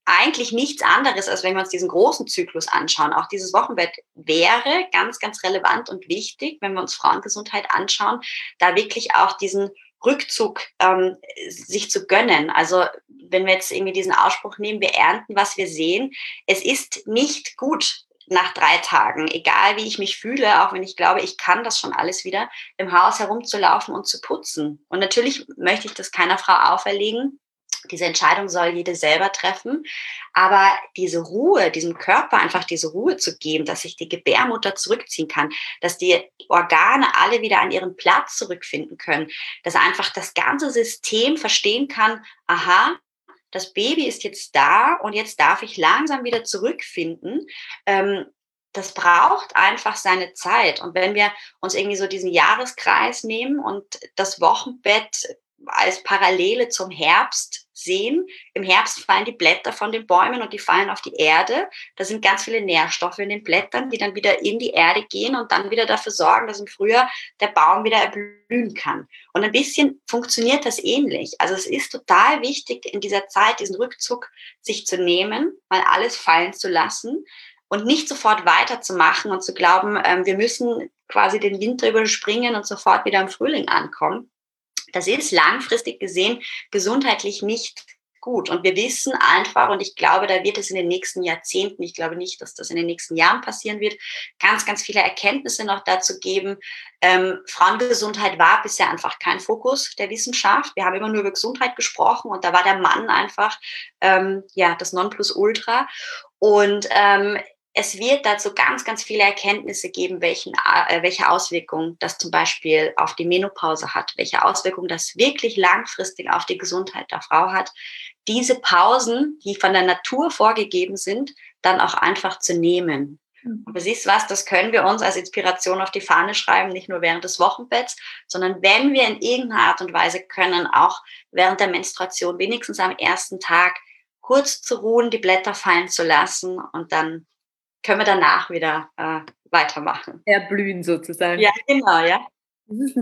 eigentlich nichts anderes, als wenn wir uns diesen großen Zyklus anschauen. Auch dieses Wochenbett wäre ganz, ganz relevant und wichtig, wenn wir uns Frauengesundheit anschauen, da wirklich auch diesen Rückzug ähm, sich zu gönnen. Also wenn wir jetzt irgendwie diesen Ausspruch nehmen, wir ernten, was wir sehen. Es ist nicht gut nach drei Tagen, egal wie ich mich fühle, auch wenn ich glaube, ich kann das schon alles wieder, im Haus herumzulaufen und zu putzen. Und natürlich möchte ich das keiner Frau auferlegen. Diese Entscheidung soll jede selber treffen. Aber diese Ruhe, diesem Körper einfach diese Ruhe zu geben, dass sich die Gebärmutter zurückziehen kann, dass die Organe alle wieder an ihren Platz zurückfinden können, dass einfach das ganze System verstehen kann, aha, das Baby ist jetzt da und jetzt darf ich langsam wieder zurückfinden. Ähm, das braucht einfach seine Zeit. Und wenn wir uns irgendwie so diesen Jahreskreis nehmen und das Wochenbett als Parallele zum Herbst sehen. Im Herbst fallen die Blätter von den Bäumen und die fallen auf die Erde. Da sind ganz viele Nährstoffe in den Blättern, die dann wieder in die Erde gehen und dann wieder dafür sorgen, dass im Frühjahr der Baum wieder erblühen kann. Und ein bisschen funktioniert das ähnlich. Also es ist total wichtig, in dieser Zeit diesen Rückzug sich zu nehmen, mal alles fallen zu lassen und nicht sofort weiterzumachen und zu glauben, wir müssen quasi den Winter überspringen und sofort wieder im Frühling ankommen. Das ist langfristig gesehen gesundheitlich nicht gut. Und wir wissen einfach, und ich glaube, da wird es in den nächsten Jahrzehnten, ich glaube nicht, dass das in den nächsten Jahren passieren wird, ganz, ganz viele Erkenntnisse noch dazu geben. Ähm, Frauengesundheit war bisher einfach kein Fokus der Wissenschaft. Wir haben immer nur über Gesundheit gesprochen und da war der Mann einfach ähm, ja das Nonplusultra. Und ähm, es wird dazu ganz, ganz viele Erkenntnisse geben, welchen, äh, welche Auswirkungen das zum Beispiel auf die Menopause hat, welche Auswirkungen das wirklich langfristig auf die Gesundheit der Frau hat. Diese Pausen, die von der Natur vorgegeben sind, dann auch einfach zu nehmen. Und das ist was, das können wir uns als Inspiration auf die Fahne schreiben, nicht nur während des Wochenbetts, sondern wenn wir in irgendeiner Art und Weise können, auch während der Menstruation, wenigstens am ersten Tag, kurz zu ruhen, die Blätter fallen zu lassen und dann können wir danach wieder äh, weitermachen. Erblühen sozusagen. Ja, genau, ja. Das ist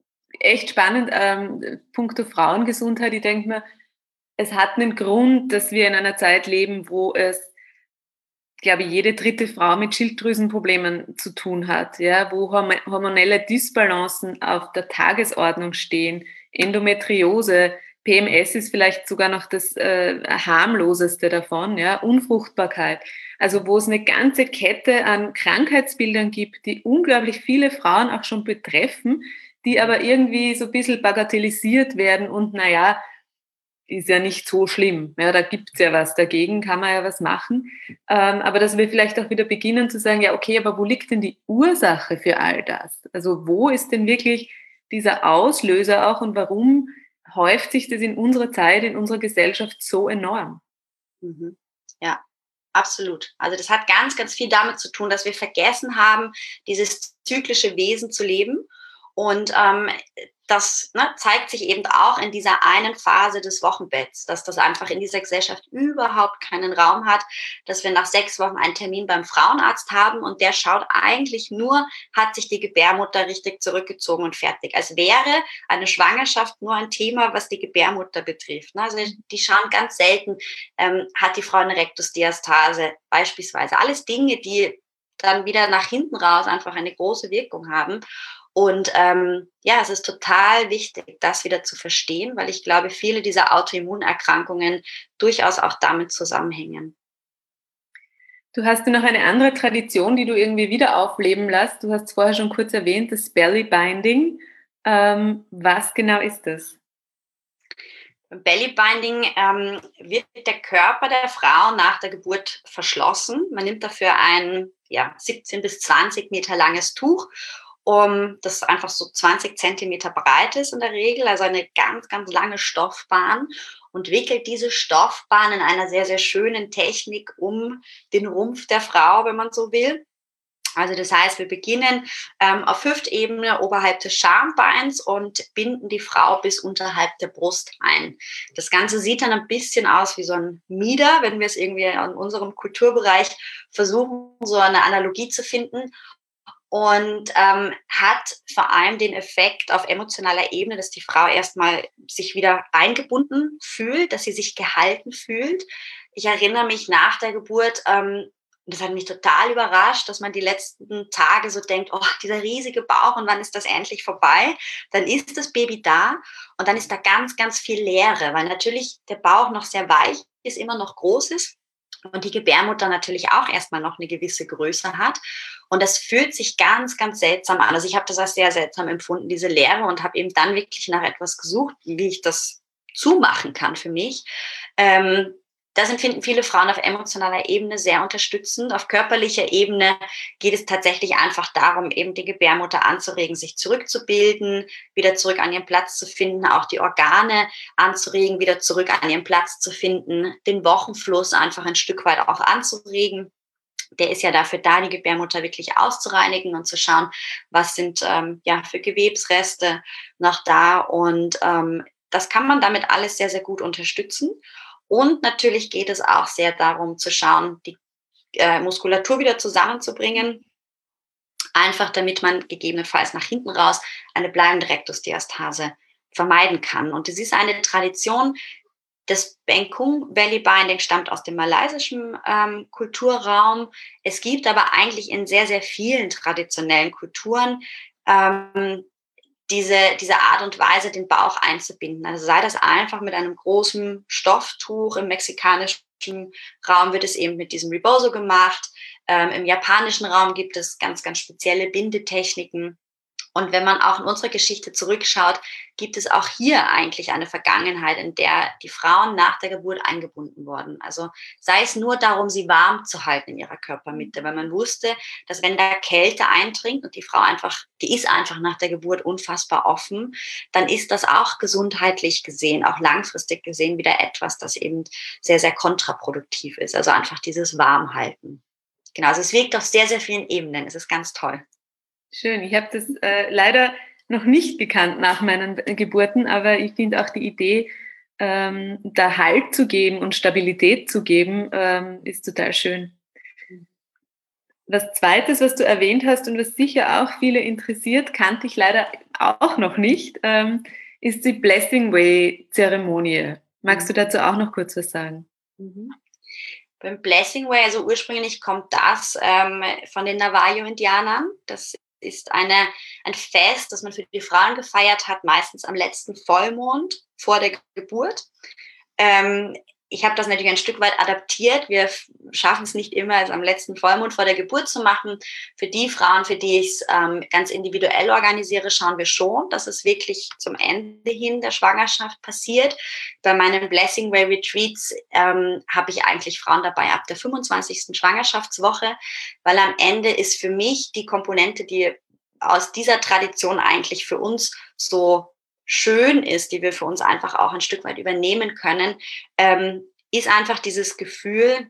echt spannend. Ähm, punkto Frauengesundheit, ich denke mir, es hat einen Grund, dass wir in einer Zeit leben, wo es, glaube ich, jede dritte Frau mit Schilddrüsenproblemen zu tun hat, ja, wo hormonelle Dysbalancen auf der Tagesordnung stehen, Endometriose, P M S ist vielleicht sogar noch das äh, harmloseste davon, ja, Unfruchtbarkeit. Also wo es eine ganze Kette an Krankheitsbildern gibt, die unglaublich viele Frauen auch schon betreffen, die aber irgendwie so ein bisschen bagatellisiert werden und naja, ist ja nicht so schlimm. Ja, da gibt's ja was, dagegen kann man ja was machen. Ähm, aber dass wir vielleicht auch wieder beginnen zu sagen, ja okay, aber wo liegt denn die Ursache für all das? Also wo ist denn wirklich dieser Auslöser auch und warum häuft sich das in unserer Zeit, in unserer Gesellschaft so enorm? Mhm. Ja, absolut. Also das hat ganz, ganz viel damit zu tun, dass wir vergessen haben, dieses zyklische Wesen zu leben. Und ähm, das ne, zeigt sich eben auch in dieser einen Phase des Wochenbetts, dass das einfach in dieser Gesellschaft überhaupt keinen Raum hat, dass wir nach sechs Wochen einen Termin beim Frauenarzt haben und der schaut eigentlich nur, hat sich die Gebärmutter richtig zurückgezogen und fertig. Als wäre eine Schwangerschaft nur ein Thema, was die Gebärmutter betrifft. Also die schauen ganz selten, ähm, hat die Frau eine Rektusdiastase beispielsweise. Alles Dinge, die dann wieder nach hinten raus einfach eine große Wirkung haben. Und ähm, ja, es ist total wichtig, das wieder zu verstehen, weil ich glaube, viele dieser Autoimmunerkrankungen durchaus auch damit zusammenhängen. Du hast ja noch eine andere Tradition, die du irgendwie wieder aufleben lässt. Du hast es vorher schon kurz erwähnt, das Belly Binding. Ähm, was genau ist das? Beim Belly Binding ähm, wird der Körper der Frau nach der Geburt verschlossen. Man nimmt dafür ein ja, siebzehn bis zwanzig Meter langes Tuch, um das einfach so zwanzig Zentimeter breit ist in der Regel, also eine ganz, ganz lange Stoffbahn und wickelt diese Stoffbahn in einer sehr, sehr schönen Technik um den Rumpf der Frau, wenn man so will. Also das heißt, wir beginnen ähm, auf Hüftebene oberhalb des Schambeins und binden die Frau bis unterhalb der Brust ein. Das Ganze sieht dann ein bisschen aus wie so ein Mieder, wenn wir es irgendwie in unserem Kulturbereich versuchen, so eine Analogie zu finden. und ähm, hat vor allem den Effekt auf emotionaler Ebene, dass die Frau erstmal sich wieder eingebunden fühlt, dass sie sich gehalten fühlt. Ich erinnere mich nach der Geburt, ähm, das hat mich total überrascht, dass man die letzten Tage so denkt, oh, dieser riesige Bauch und wann ist das endlich vorbei? Dann ist das Baby da und dann ist da ganz, ganz viel Leere, weil natürlich der Bauch noch sehr weich ist, immer noch groß ist und die Gebärmutter natürlich auch erstmal noch eine gewisse Größe hat. Und das fühlt sich ganz, ganz seltsam an. Also ich habe das als sehr seltsam empfunden, diese Leere, und habe eben dann wirklich nach etwas gesucht, wie ich das zumachen kann für mich. Ähm, Das empfinden viele Frauen auf emotionaler Ebene sehr unterstützend. Auf körperlicher Ebene geht es tatsächlich einfach darum, eben die Gebärmutter anzuregen, sich zurückzubilden, wieder zurück an ihren Platz zu finden, auch die Organe anzuregen, wieder zurück an ihren Platz zu finden, den Wochenfluss einfach ein Stück weit auch anzuregen. Der ist ja dafür da, die Gebärmutter wirklich auszureinigen und zu schauen, was sind ähm, ja für Gewebsreste noch da. Und ähm, das kann man damit alles sehr, sehr gut unterstützen. Und natürlich geht es auch sehr darum zu schauen, die äh, Muskulatur wieder zusammenzubringen, einfach damit man gegebenenfalls nach hinten raus eine bleibende Rektusdiastase vermeiden kann. Und es ist eine Tradition, das Bengkung Valley Binding stammt aus dem malaysischen ähm, Kulturraum. Es gibt aber eigentlich in sehr, sehr vielen traditionellen Kulturen ähm, diese, diese Art und Weise, den Bauch einzubinden. Also sei das einfach mit einem großen Stofftuch. Im mexikanischen Raum wird es eben mit diesem Rebozo gemacht. Ähm, Im japanischen Raum gibt es ganz, ganz spezielle Bindetechniken. Und wenn man auch in unsere Geschichte zurückschaut, gibt es auch hier eigentlich eine Vergangenheit, in der die Frauen nach der Geburt eingebunden wurden. Also sei es nur darum, sie warm zu halten in ihrer Körpermitte, weil man wusste, dass wenn da Kälte eindringt und die Frau einfach, die ist einfach nach der Geburt unfassbar offen, dann ist das auch gesundheitlich gesehen, auch langfristig gesehen wieder etwas, das eben sehr, sehr kontraproduktiv ist. Also einfach dieses Warmhalten. Genau, also es wirkt auf sehr, sehr vielen Ebenen. Es ist ganz toll. Schön. Ich habe das äh, leider noch nicht gekannt nach meinen Geburten, aber ich finde auch die Idee, ähm, da Halt zu geben und Stabilität zu geben, ähm, ist total schön. Was Zweites, was du erwähnt hast und was sicher auch viele interessiert, kannte ich leider auch noch nicht, ähm, ist die Blessing Way Zeremonie. Magst du dazu auch noch kurz was sagen? Mhm. Beim Blessing Way, also ursprünglich kommt das ähm, von den Navajo-Indianern. Das ist eine, ein Fest, das man für die Frauen gefeiert hat, meistens am letzten Vollmond vor der Geburt. Ähm, ich habe das natürlich ein Stück weit adaptiert. Wir schaffen es nicht immer, es am letzten Vollmond vor der Geburt zu machen. Für die Frauen, für die ich es ähm, ganz individuell organisiere, schauen wir schon, dass es wirklich zum Ende hin der Schwangerschaft passiert. Bei meinen Blessing Way Retreats ähm, habe ich eigentlich Frauen dabei ab der fünfundzwanzigsten Schwangerschaftswoche, weil am Ende ist für mich die Komponente, die aus dieser Tradition eigentlich für uns so schön ist, die wir für uns einfach auch ein Stück weit übernehmen können, ähm, ist einfach dieses Gefühl,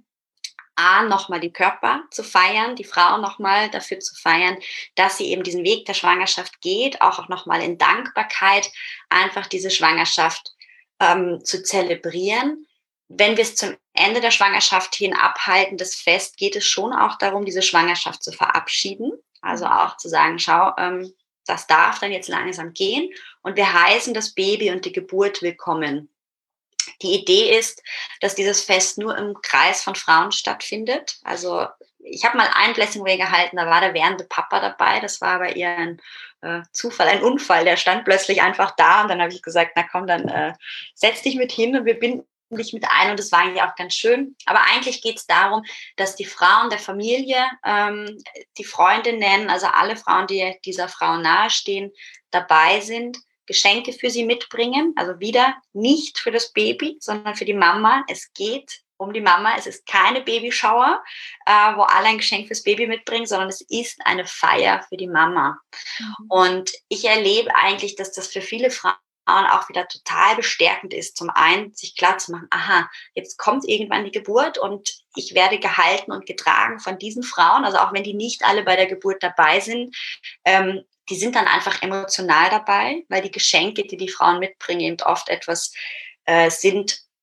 A, nochmal den Körper zu feiern, die Frau nochmal dafür zu feiern, dass sie eben diesen Weg der Schwangerschaft geht, auch, auch nochmal in Dankbarkeit einfach diese Schwangerschaft ähm, zu zelebrieren. Wenn wir es zum Ende der Schwangerschaft hin abhalten, das Fest, geht es schon auch darum, diese Schwangerschaft zu verabschieden. Also auch zu sagen, schau, ähm, das darf dann jetzt langsam gehen und wir heißen das Baby und die Geburt willkommen. Die Idee ist, dass dieses Fest nur im Kreis von Frauen stattfindet. Also ich habe mal ein Blessing Way gehalten, da war der werdende Papa dabei. Das war aber eher ein äh, Zufall, ein Unfall. Der stand plötzlich einfach da und dann habe ich gesagt, na komm, dann äh, setz dich mit hin und wir binden dich mit ein, und das war eigentlich auch ganz schön. Aber eigentlich geht es darum, dass die Frauen der Familie, ähm, die Freundinnen, also alle Frauen, die dieser Frau nahestehen, dabei sind, Geschenke für sie mitbringen. Also wieder nicht für das Baby, sondern für die Mama. Es geht um die Mama. Es ist keine Babyshower, äh, wo alle ein Geschenk fürs Baby mitbringen, sondern es ist eine Feier für die Mama. Mhm. Und ich erlebe eigentlich, dass das für viele Frauen auch wieder total bestärkend ist. Zum einen, sich klar zu machen, aha, jetzt kommt irgendwann die Geburt und ich werde gehalten und getragen von diesen Frauen, also auch wenn die nicht alle bei der Geburt dabei sind, ähm, die sind dann einfach emotional dabei, weil die Geschenke, die die Frauen mitbringen, eben oft etwas äh, sind,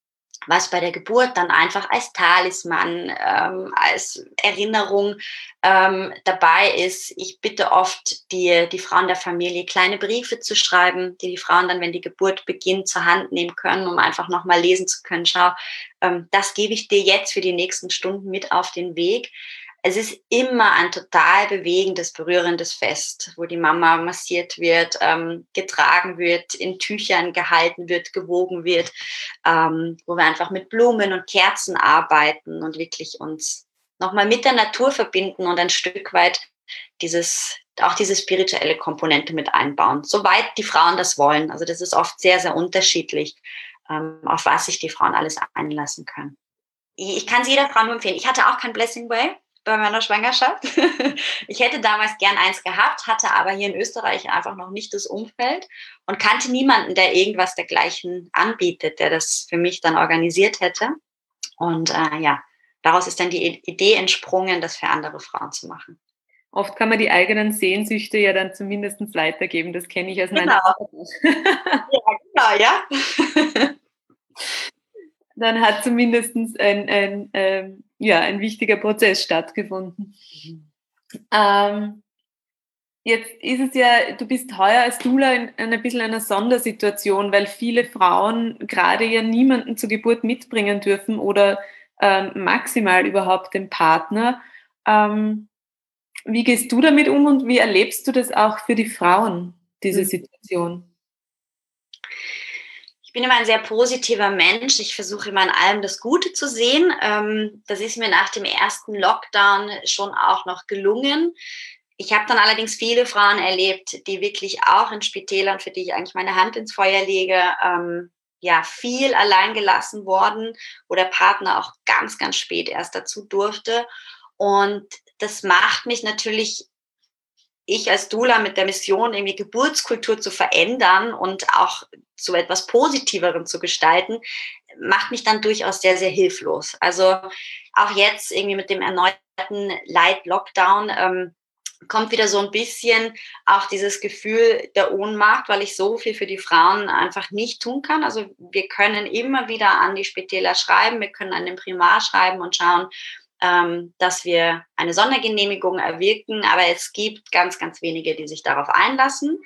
was bei der Geburt dann einfach als Talisman, ähm, als Erinnerung ähm, dabei ist. Ich bitte oft die, die Frauen der Familie, kleine Briefe zu schreiben, die die Frauen dann, wenn die Geburt beginnt, zur Hand nehmen können, um einfach nochmal lesen zu können. Schau, ähm, das gebe ich dir jetzt für die nächsten Stunden mit auf den Weg. Es ist immer ein total bewegendes, berührendes Fest, wo die Mama massiert wird, ähm, getragen wird, in Tüchern gehalten wird, gewogen wird, ähm, wo wir einfach mit Blumen und Kerzen arbeiten und wirklich uns nochmal mit der Natur verbinden und ein Stück weit dieses, auch diese spirituelle Komponente mit einbauen, soweit die Frauen das wollen. Also das ist oft sehr, sehr unterschiedlich, ähm, auf was sich die Frauen alles einlassen können. Ich kann es jeder Frau nur empfehlen. Ich hatte auch kein Blessing Way bei meiner Schwangerschaft. Ich hätte damals gern eins gehabt, hatte aber hier in Österreich einfach noch nicht das Umfeld und kannte niemanden, der irgendwas dergleichen anbietet, der das für mich dann organisiert hätte. Und äh, ja, daraus ist dann die Idee entsprungen, das für andere Frauen zu machen. Oft kann man die eigenen Sehnsüchte ja dann zumindest weitergeben. Das kenne ich aus meiner Arbeit. Ja, genau, ja. Dann hat zumindest ein, ein, ähm, ja, ein wichtiger Prozess stattgefunden. Mhm. Ähm, jetzt ist es ja, du bist heuer als Doula in, in ein bisschen einer Sondersituation, weil viele Frauen gerade ja niemanden zur Geburt mitbringen dürfen oder ähm, maximal überhaupt den Partner. Ähm, wie gehst du damit um und wie erlebst du das auch für die Frauen, diese Situation? Ich bin immer ein sehr positiver Mensch. Ich versuche immer in allem das Gute zu sehen. Das ist mir nach dem ersten Lockdown schon auch noch gelungen. Ich habe dann allerdings viele Frauen erlebt, die wirklich auch in Spitälern, für die ich eigentlich meine Hand ins Feuer lege, ähm, ja, viel allein gelassen worden, wo der Partner auch ganz, ganz spät erst dazu durfte. Und das macht mich natürlich, ich als Doula mit der Mission, irgendwie Geburtskultur zu verändern und auch zu etwas Positiveren zu gestalten, macht mich dann durchaus sehr, sehr hilflos. Also auch jetzt irgendwie mit dem erneuten Light-Lockdown ähm, kommt wieder so ein bisschen auch dieses Gefühl der Ohnmacht, weil ich so viel für die Frauen einfach nicht tun kann. Also wir können immer wieder an die Spitäler schreiben, wir können an den Primar schreiben und schauen, ähm, dass wir eine Sondergenehmigung erwirken, aber es gibt ganz, ganz wenige, die sich darauf einlassen.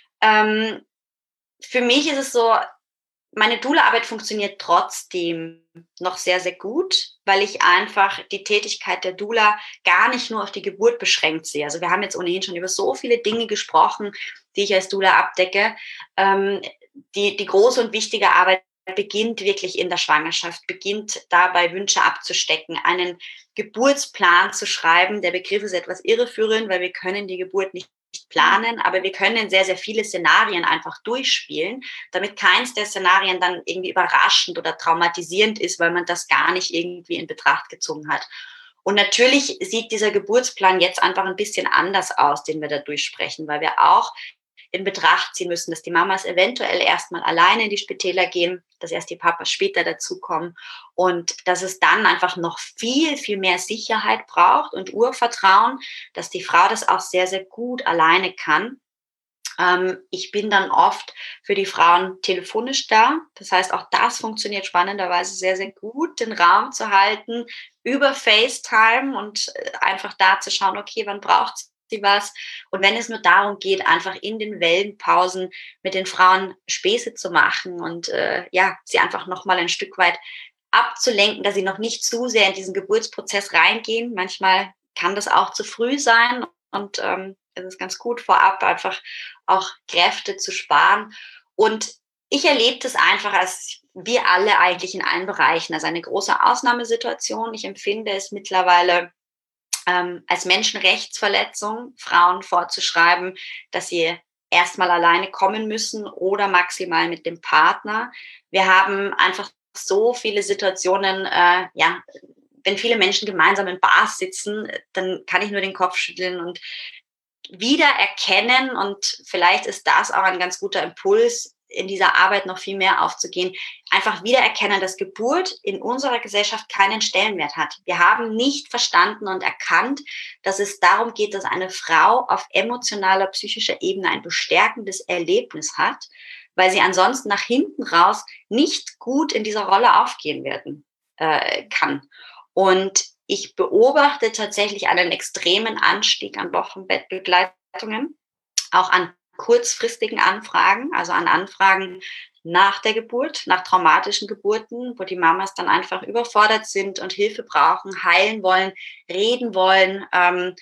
Ähm, für mich ist es so, meine Doula-Arbeit funktioniert trotzdem noch sehr, sehr gut, weil ich einfach die Tätigkeit der Doula gar nicht nur auf die Geburt beschränkt sehe. Also wir haben jetzt ohnehin schon über so viele Dinge gesprochen, die ich als Doula abdecke. Ähm, die, die große und wichtige Arbeit beginnt wirklich in der Schwangerschaft, beginnt dabei, Wünsche abzustecken, einen Geburtsplan zu schreiben. Der Begriff ist etwas irreführend, weil wir können die Geburt nicht planen, aber wir können sehr, sehr viele Szenarien einfach durchspielen, damit keins der Szenarien dann irgendwie überraschend oder traumatisierend ist, weil man das gar nicht irgendwie in Betracht gezogen hat. Und natürlich sieht dieser Geburtsplan jetzt einfach ein bisschen anders aus, den wir da durchsprechen, weil wir auch in Betracht ziehen müssen, dass die Mamas eventuell erstmal alleine in die Spitäler gehen, dass erst die Papas später dazukommen und dass es dann einfach noch viel, viel mehr Sicherheit braucht und Urvertrauen, dass die Frau das auch sehr, sehr gut alleine kann. Ähm, ich bin dann oft für die Frauen telefonisch da. Das heißt, auch das funktioniert spannenderweise sehr, sehr gut, den Raum zu halten über FaceTime und einfach da zu schauen, okay, wann braucht es was. Und wenn es nur darum geht, einfach in den Wellenpausen mit den Frauen Späße zu machen und äh, ja, sie einfach nochmal ein Stück weit abzulenken, dass sie noch nicht zu sehr in diesen Geburtsprozess reingehen. Manchmal kann das auch zu früh sein und ähm, es ist ganz gut, vorab einfach auch Kräfte zu sparen. Und ich erlebe das einfach als wir alle eigentlich in allen Bereichen, als eine große Ausnahmesituation. Ich empfinde es mittlerweile Ähm, als Menschenrechtsverletzung Frauen vorzuschreiben, dass sie erstmal alleine kommen müssen oder maximal mit dem Partner. Wir haben einfach so viele Situationen, äh, ja, wenn viele Menschen gemeinsam in Bars sitzen, dann kann ich nur den Kopf schütteln und wiedererkennen, und vielleicht ist das auch ein ganz guter Impuls, in dieser Arbeit noch viel mehr aufzugehen, einfach wiedererkennen, dass Geburt in unserer Gesellschaft keinen Stellenwert hat. Wir haben nicht verstanden und erkannt, dass es darum geht, dass eine Frau auf emotionaler, psychischer Ebene ein bestärkendes Erlebnis hat, weil sie ansonsten nach hinten raus nicht gut in dieser Rolle aufgehen werden äh, kann. Und ich beobachte tatsächlich einen extremen Anstieg an Wochenbettbegleitungen, auch an kurzfristigen Anfragen, also an Anfragen nach der Geburt, nach traumatischen Geburten, wo die Mamas dann einfach überfordert sind und Hilfe brauchen, heilen wollen, reden wollen, ähm,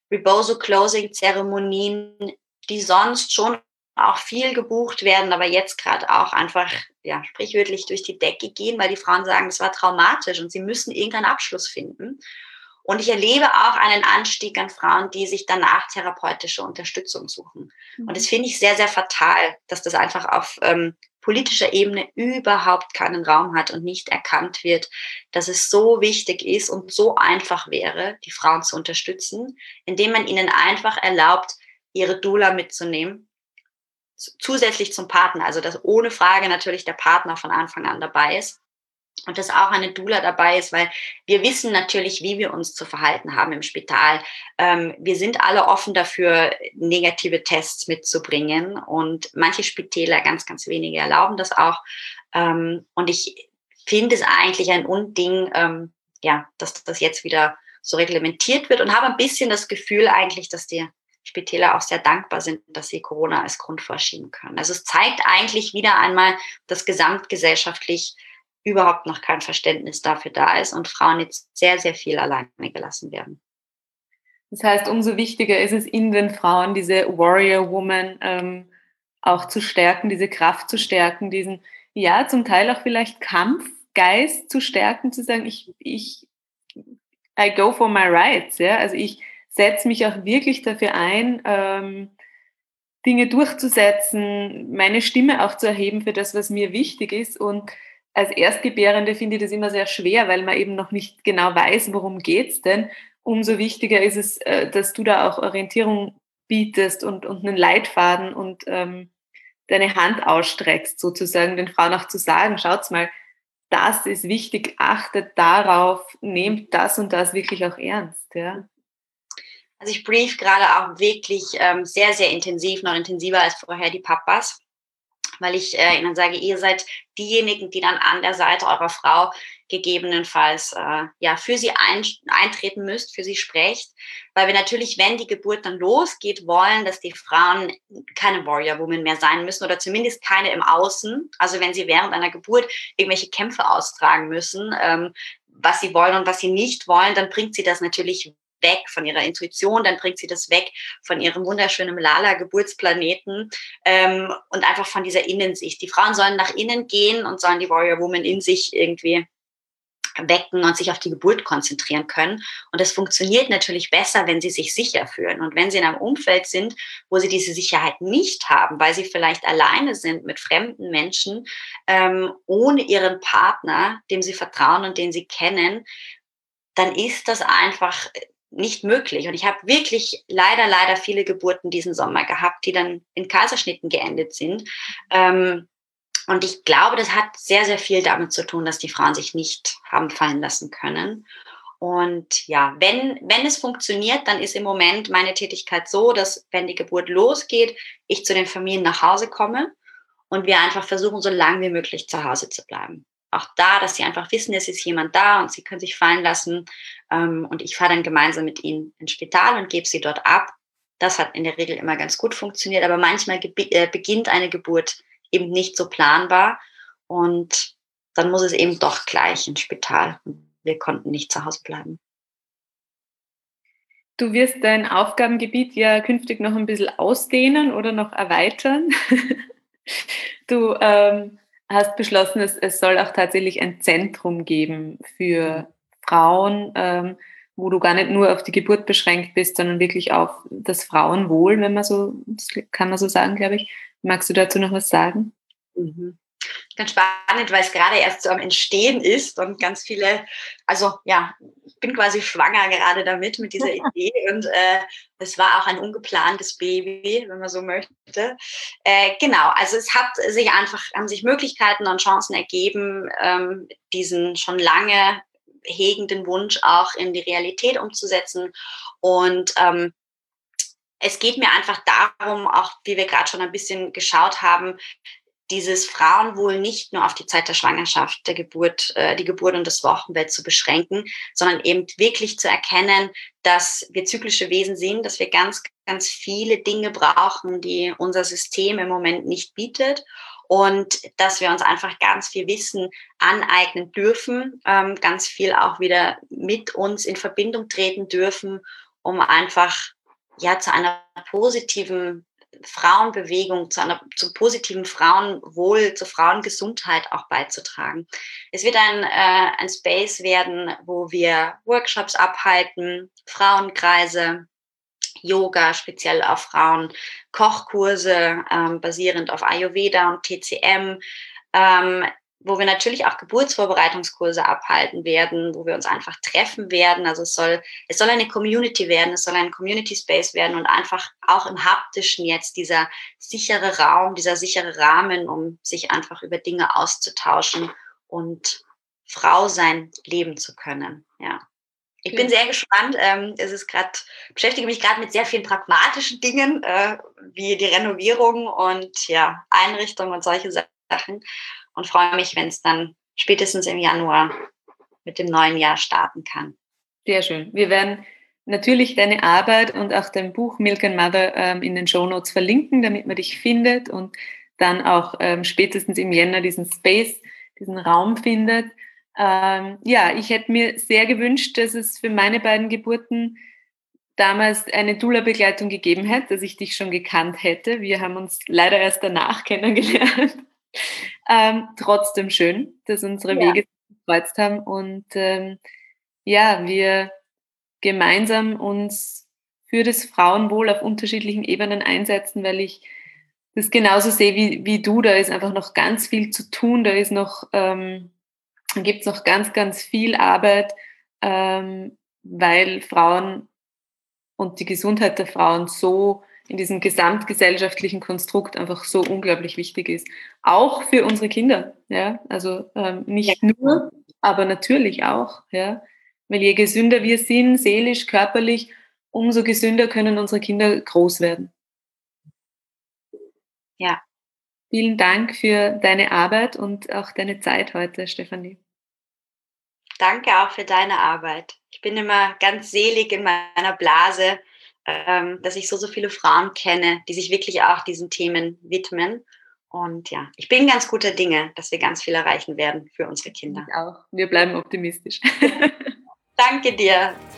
Rebozo-Closing-Zeremonien, die sonst schon auch viel gebucht werden, aber jetzt gerade auch einfach ja, sprichwörtlich durch die Decke gehen, weil die Frauen sagen, das war traumatisch und sie müssen irgendeinen Abschluss finden. Und ich erlebe auch einen Anstieg an Frauen, die sich danach therapeutische Unterstützung suchen. Mhm. Und das finde ich sehr, sehr fatal, dass das einfach auf ähm, politischer Ebene überhaupt keinen Raum hat und nicht erkannt wird, dass es so wichtig ist und so einfach wäre, die Frauen zu unterstützen, indem man ihnen einfach erlaubt, ihre Doula mitzunehmen, zusätzlich zum Partner, also dass ohne Frage natürlich der Partner von Anfang an dabei ist. Und dass auch eine Doula dabei ist, weil wir wissen natürlich, wie wir uns zu verhalten haben im Spital. Ähm, wir sind alle offen dafür, negative Tests mitzubringen und manche Spitäler, ganz, ganz wenige, erlauben das auch. Ähm, und ich finde es eigentlich ein Unding, ähm, ja, dass das jetzt wieder so reglementiert wird und habe ein bisschen das Gefühl eigentlich, dass die Spitäler auch sehr dankbar sind, dass sie Corona als Grund vorschieben können. Also es zeigt eigentlich wieder einmal, dass gesamtgesellschaftlich überhaupt noch kein Verständnis dafür da ist und Frauen jetzt sehr, sehr viel alleine gelassen werden. Das heißt, umso wichtiger ist es in den Frauen, diese Warrior Woman ähm, auch zu stärken, diese Kraft zu stärken, diesen, ja, zum Teil auch vielleicht Kampfgeist zu stärken, zu sagen, ich, ich, I go for my rights, ja, also ich setze mich auch wirklich dafür ein, ähm, Dinge durchzusetzen, meine Stimme auch zu erheben für das, was mir wichtig ist. Und als Erstgebärende finde ich das immer sehr schwer, weil man eben noch nicht genau weiß, worum geht's denn. Umso wichtiger ist es, dass du da auch Orientierung bietest und, und einen Leitfaden und ähm, deine Hand ausstreckst, sozusagen den Frauen auch zu sagen, schaut's mal, das ist wichtig, achtet darauf, nehmt das und das wirklich auch ernst, ja. Also ich brief gerade auch wirklich ähm, sehr, sehr intensiv, noch intensiver als vorher die Papas, weil ich äh, ihnen sage, ihr seid diejenigen, die dann an der Seite eurer Frau gegebenenfalls äh, ja für sie ein, eintreten müsst, für sie sprecht, weil wir natürlich, wenn die Geburt dann losgeht, wollen, dass die Frauen keine Warrior Woman mehr sein müssen oder zumindest keine im Außen. Also wenn sie während einer Geburt irgendwelche Kämpfe austragen müssen, ähm, was sie wollen und was sie nicht wollen, dann bringt sie das natürlich weg von ihrer Intuition, dann bringt sie das weg von ihrem wunderschönen Lala-Geburtsplaneten ähm, und einfach von dieser Innensicht. Die Frauen sollen nach innen gehen und sollen die Warrior Woman in sich irgendwie wecken und sich auf die Geburt konzentrieren können. Und das funktioniert natürlich besser, wenn sie sich sicher fühlen. Und wenn sie in einem Umfeld sind, wo sie diese Sicherheit nicht haben, weil sie vielleicht alleine sind mit fremden Menschen, ähm, ohne ihren Partner, dem sie vertrauen und den sie kennen, dann ist das einfach nicht möglich. Und ich habe wirklich leider, leider viele Geburten diesen Sommer gehabt, die dann in Kaiserschnitten geendet sind. Ähm, und ich glaube, das hat sehr, sehr viel damit zu tun, dass die Frauen sich nicht haben fallen lassen können. Und ja, wenn, wenn es funktioniert, dann ist im Moment meine Tätigkeit so, dass wenn die Geburt losgeht, ich zu den Familien nach Hause komme und wir einfach versuchen, so lange wie möglich zu Hause zu bleiben. Auch da, dass sie einfach wissen, es ist jemand da und sie können sich fallen lassen. Ähm, und ich fahre dann gemeinsam mit ihnen ins Spital und gebe sie dort ab. Das hat in der Regel immer ganz gut funktioniert. Aber manchmal ge- äh, beginnt eine Geburt eben nicht so planbar. Und dann muss es eben doch gleich ins Spital. Wir konnten nicht zu Hause bleiben. Du wirst dein Aufgabengebiet ja künftig noch ein bisschen ausdehnen oder noch erweitern. Du ähm, hast beschlossen, es, es soll auch tatsächlich ein Zentrum geben für Frauen, ähm, wo du gar nicht nur auf die Geburt beschränkt bist, sondern wirklich auf das Frauenwohl, wenn man so, das kann man so sagen, glaube ich. Magst du dazu noch was sagen? Mhm. Ganz spannend, weil es gerade erst so am Entstehen ist und ganz viele, also ja, ich bin quasi schwanger gerade damit, mit dieser Idee und äh, es war auch ein ungeplantes Baby, wenn man so möchte. Äh, genau, also es hat sich einfach, haben sich Möglichkeiten und Chancen ergeben, ähm, diesen schon lange hegenden Wunsch auch in die Realität umzusetzen und ähm, es geht mir einfach darum, auch wie wir gerade schon ein bisschen geschaut haben, dieses Frauenwohl nicht nur auf die Zeit der Schwangerschaft, der Geburt, äh, die Geburt und das Wochenbett zu beschränken, sondern eben wirklich zu erkennen, dass wir zyklische Wesen sind, dass wir ganz, ganz viele Dinge brauchen, die unser System im Moment nicht bietet und dass wir uns einfach ganz viel Wissen aneignen dürfen, ähm, ganz viel auch wieder mit uns in Verbindung treten dürfen, um einfach ja zu einer positiven Frauenbewegung, zu einer, zum positiven Frauenwohl, zur Frauengesundheit auch beizutragen. Es wird ein, äh, ein Space werden, wo wir Workshops abhalten, Frauenkreise, Yoga speziell auf Frauen, Kochkurse ähm, basierend auf Ayurveda und T C M, ähm, wo wir natürlich auch Geburtsvorbereitungskurse abhalten werden, wo wir uns einfach treffen werden. Also es soll, es soll eine Community werden, es soll ein Community Space werden und einfach auch im Haptischen jetzt dieser sichere Raum, dieser sichere Rahmen, um sich einfach über Dinge auszutauschen und Frau sein leben zu können. Ja. Ich bin sehr gespannt. Ähm, es ist gerade, beschäftige mich gerade mit sehr vielen pragmatischen Dingen, äh, wie die Renovierung und ja, Einrichtung und solche Sachen. Und freue mich, wenn es dann spätestens im Januar mit dem neuen Jahr starten kann. Sehr schön. Wir werden natürlich deine Arbeit und auch dein Buch Milk and Mother ähm, in den Shownotes verlinken, damit man dich findet und dann auch ähm, spätestens im Jänner diesen Space, diesen Raum findet. Ähm, ja, ich hätte mir sehr gewünscht, dass es für meine beiden Geburten damals eine Doula-Begleitung gegeben hätte, dass ich dich schon gekannt hätte. Wir haben uns leider erst danach kennengelernt. Ähm, trotzdem schön, dass unsere Wege ja. gekreuzt haben und ähm, ja, wir gemeinsam uns für das Frauenwohl auf unterschiedlichen Ebenen einsetzen, weil ich das genauso sehe wie, wie du. Da ist einfach noch ganz viel zu tun, da ist noch, ähm, da gibt es noch ganz, ganz viel Arbeit, ähm, weil Frauen und die Gesundheit der Frauen so in diesem gesamtgesellschaftlichen Konstrukt einfach so unglaublich wichtig ist. Auch für unsere Kinder, ja, also ähm, nicht ja. nur, aber natürlich auch, ja, weil je gesünder wir sind, seelisch, körperlich, umso gesünder können unsere Kinder groß werden. Ja. Vielen Dank für deine Arbeit und auch deine Zeit heute, Stefanie. Danke auch für deine Arbeit. Ich bin immer ganz selig in meiner Blase, ähm, dass ich so, so viele Frauen kenne, die sich wirklich auch diesen Themen widmen. Und ja, ich bin ganz guter Dinge, dass wir ganz viel erreichen werden für unsere Kinder. Ich auch. Wir bleiben optimistisch. Danke dir.